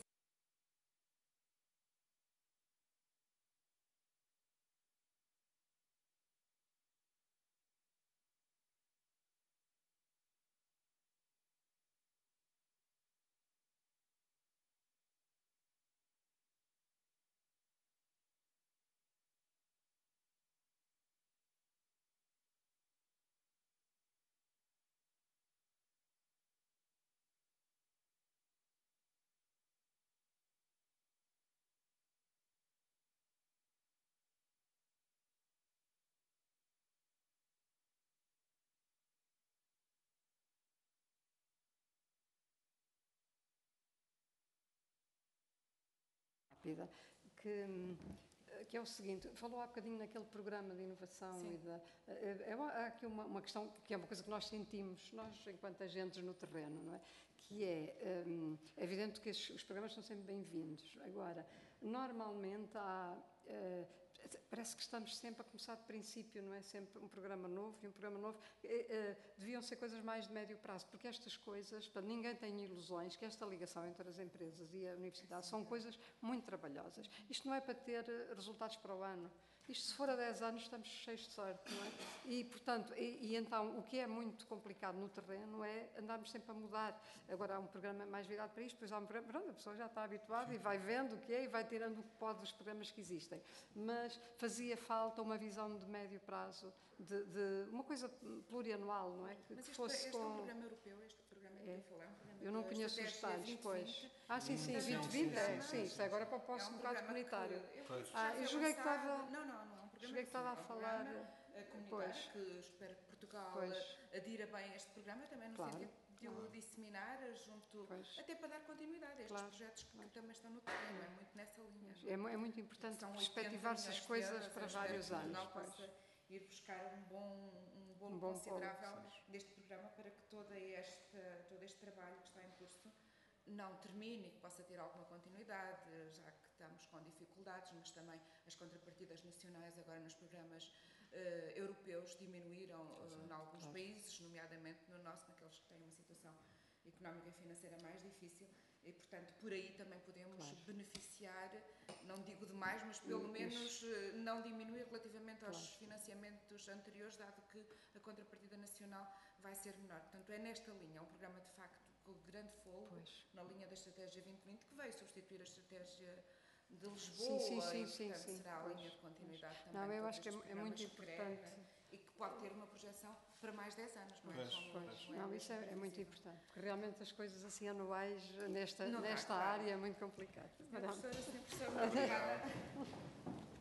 Que, que é o seguinte, falou há bocadinho naquele programa de inovação. Sim. E da, é, é, há aqui uma, uma questão que é uma coisa que nós sentimos, nós enquanto agentes no terreno, não é? Que é, um, é evidente que os, os programas são sempre bem-vindos. Agora, normalmente há, uh, parece que estamos sempre a começar de princípio, não é? Sempre um programa novo e um programa novo. Uh, uh, deviam ser coisas mais de médio prazo, porque estas coisas, para ninguém tem ilusões que esta ligação entre as empresas e a universidade são coisas muito trabalhosas. Isto não é para ter resultados para o ano. Isto, se for a dez anos, estamos cheios de sorte, não é? E, portanto, e, e então, o que é muito complicado no terreno é andarmos sempre a mudar. Agora há um programa mais virado para isto, depois há um programa, pronto, a pessoa já está habituada e vai vendo o que é e vai tirando o que pode dos programas que existem. Mas fazia falta uma visão de médio prazo, de, de uma coisa plurianual, não é? Que, Mas este, fosse este com... é um programa europeu, este programa que é. Eu falar, um programa eu não conheço os detalhes, pois. Ah, sim, sim, vinte vinte, é, sim, isso é agora para o próximo bocado comunitário. Eu, ah, eu julguei que estava... Não, não, não é um programa. Julguei que estava a falar... Pois. Que espero que Portugal pois. adira bem a este programa, também no claro. sentido de o disseminar junto, pois. até para dar continuidade a estes claro. projetos que claro. também estão no terreno, é muito nessa linha. É, é muito importante perspectivar-se as coisas para vários anos. Possa ir buscar um bom, um bom, um bom considerável ponto, deste programa para que todo este, todo este trabalho que está em curso não termine e que possa ter alguma continuidade, já que estamos com dificuldades, mas também as contrapartidas nacionais agora nos programas eh, europeus diminuíram eh, em alguns claro. países, nomeadamente no nosso, naqueles que têm uma situação económica e financeira mais difícil, e portanto por aí também podemos Claro. beneficiar, não digo demais, mas pelo Mas- menos eh, não diminuir relativamente aos Claro. financiamentos anteriores, dado que a contrapartida nacional vai ser menor. Portanto, é nesta linha, é um programa de facto com grande fogo, Pois. na linha da Estratégia vinte vinte, que veio substituir a Estratégia de Lisboa, Sim, sim, sim, e sim, portanto sim, será a pois, linha de continuidade pois. também. Não, de eu todos acho que é, estes é muito programas que importante. crescem e que pode ter uma projeção para mais dez anos, não é? Pois, Como- Pois, como não, mesmo isso é, é muito previsível. importante, porque realmente as coisas assim anuais nesta, Não dá, nesta claro. área é muito complicado. Senhora Professora, senhora Professora, muito obrigada.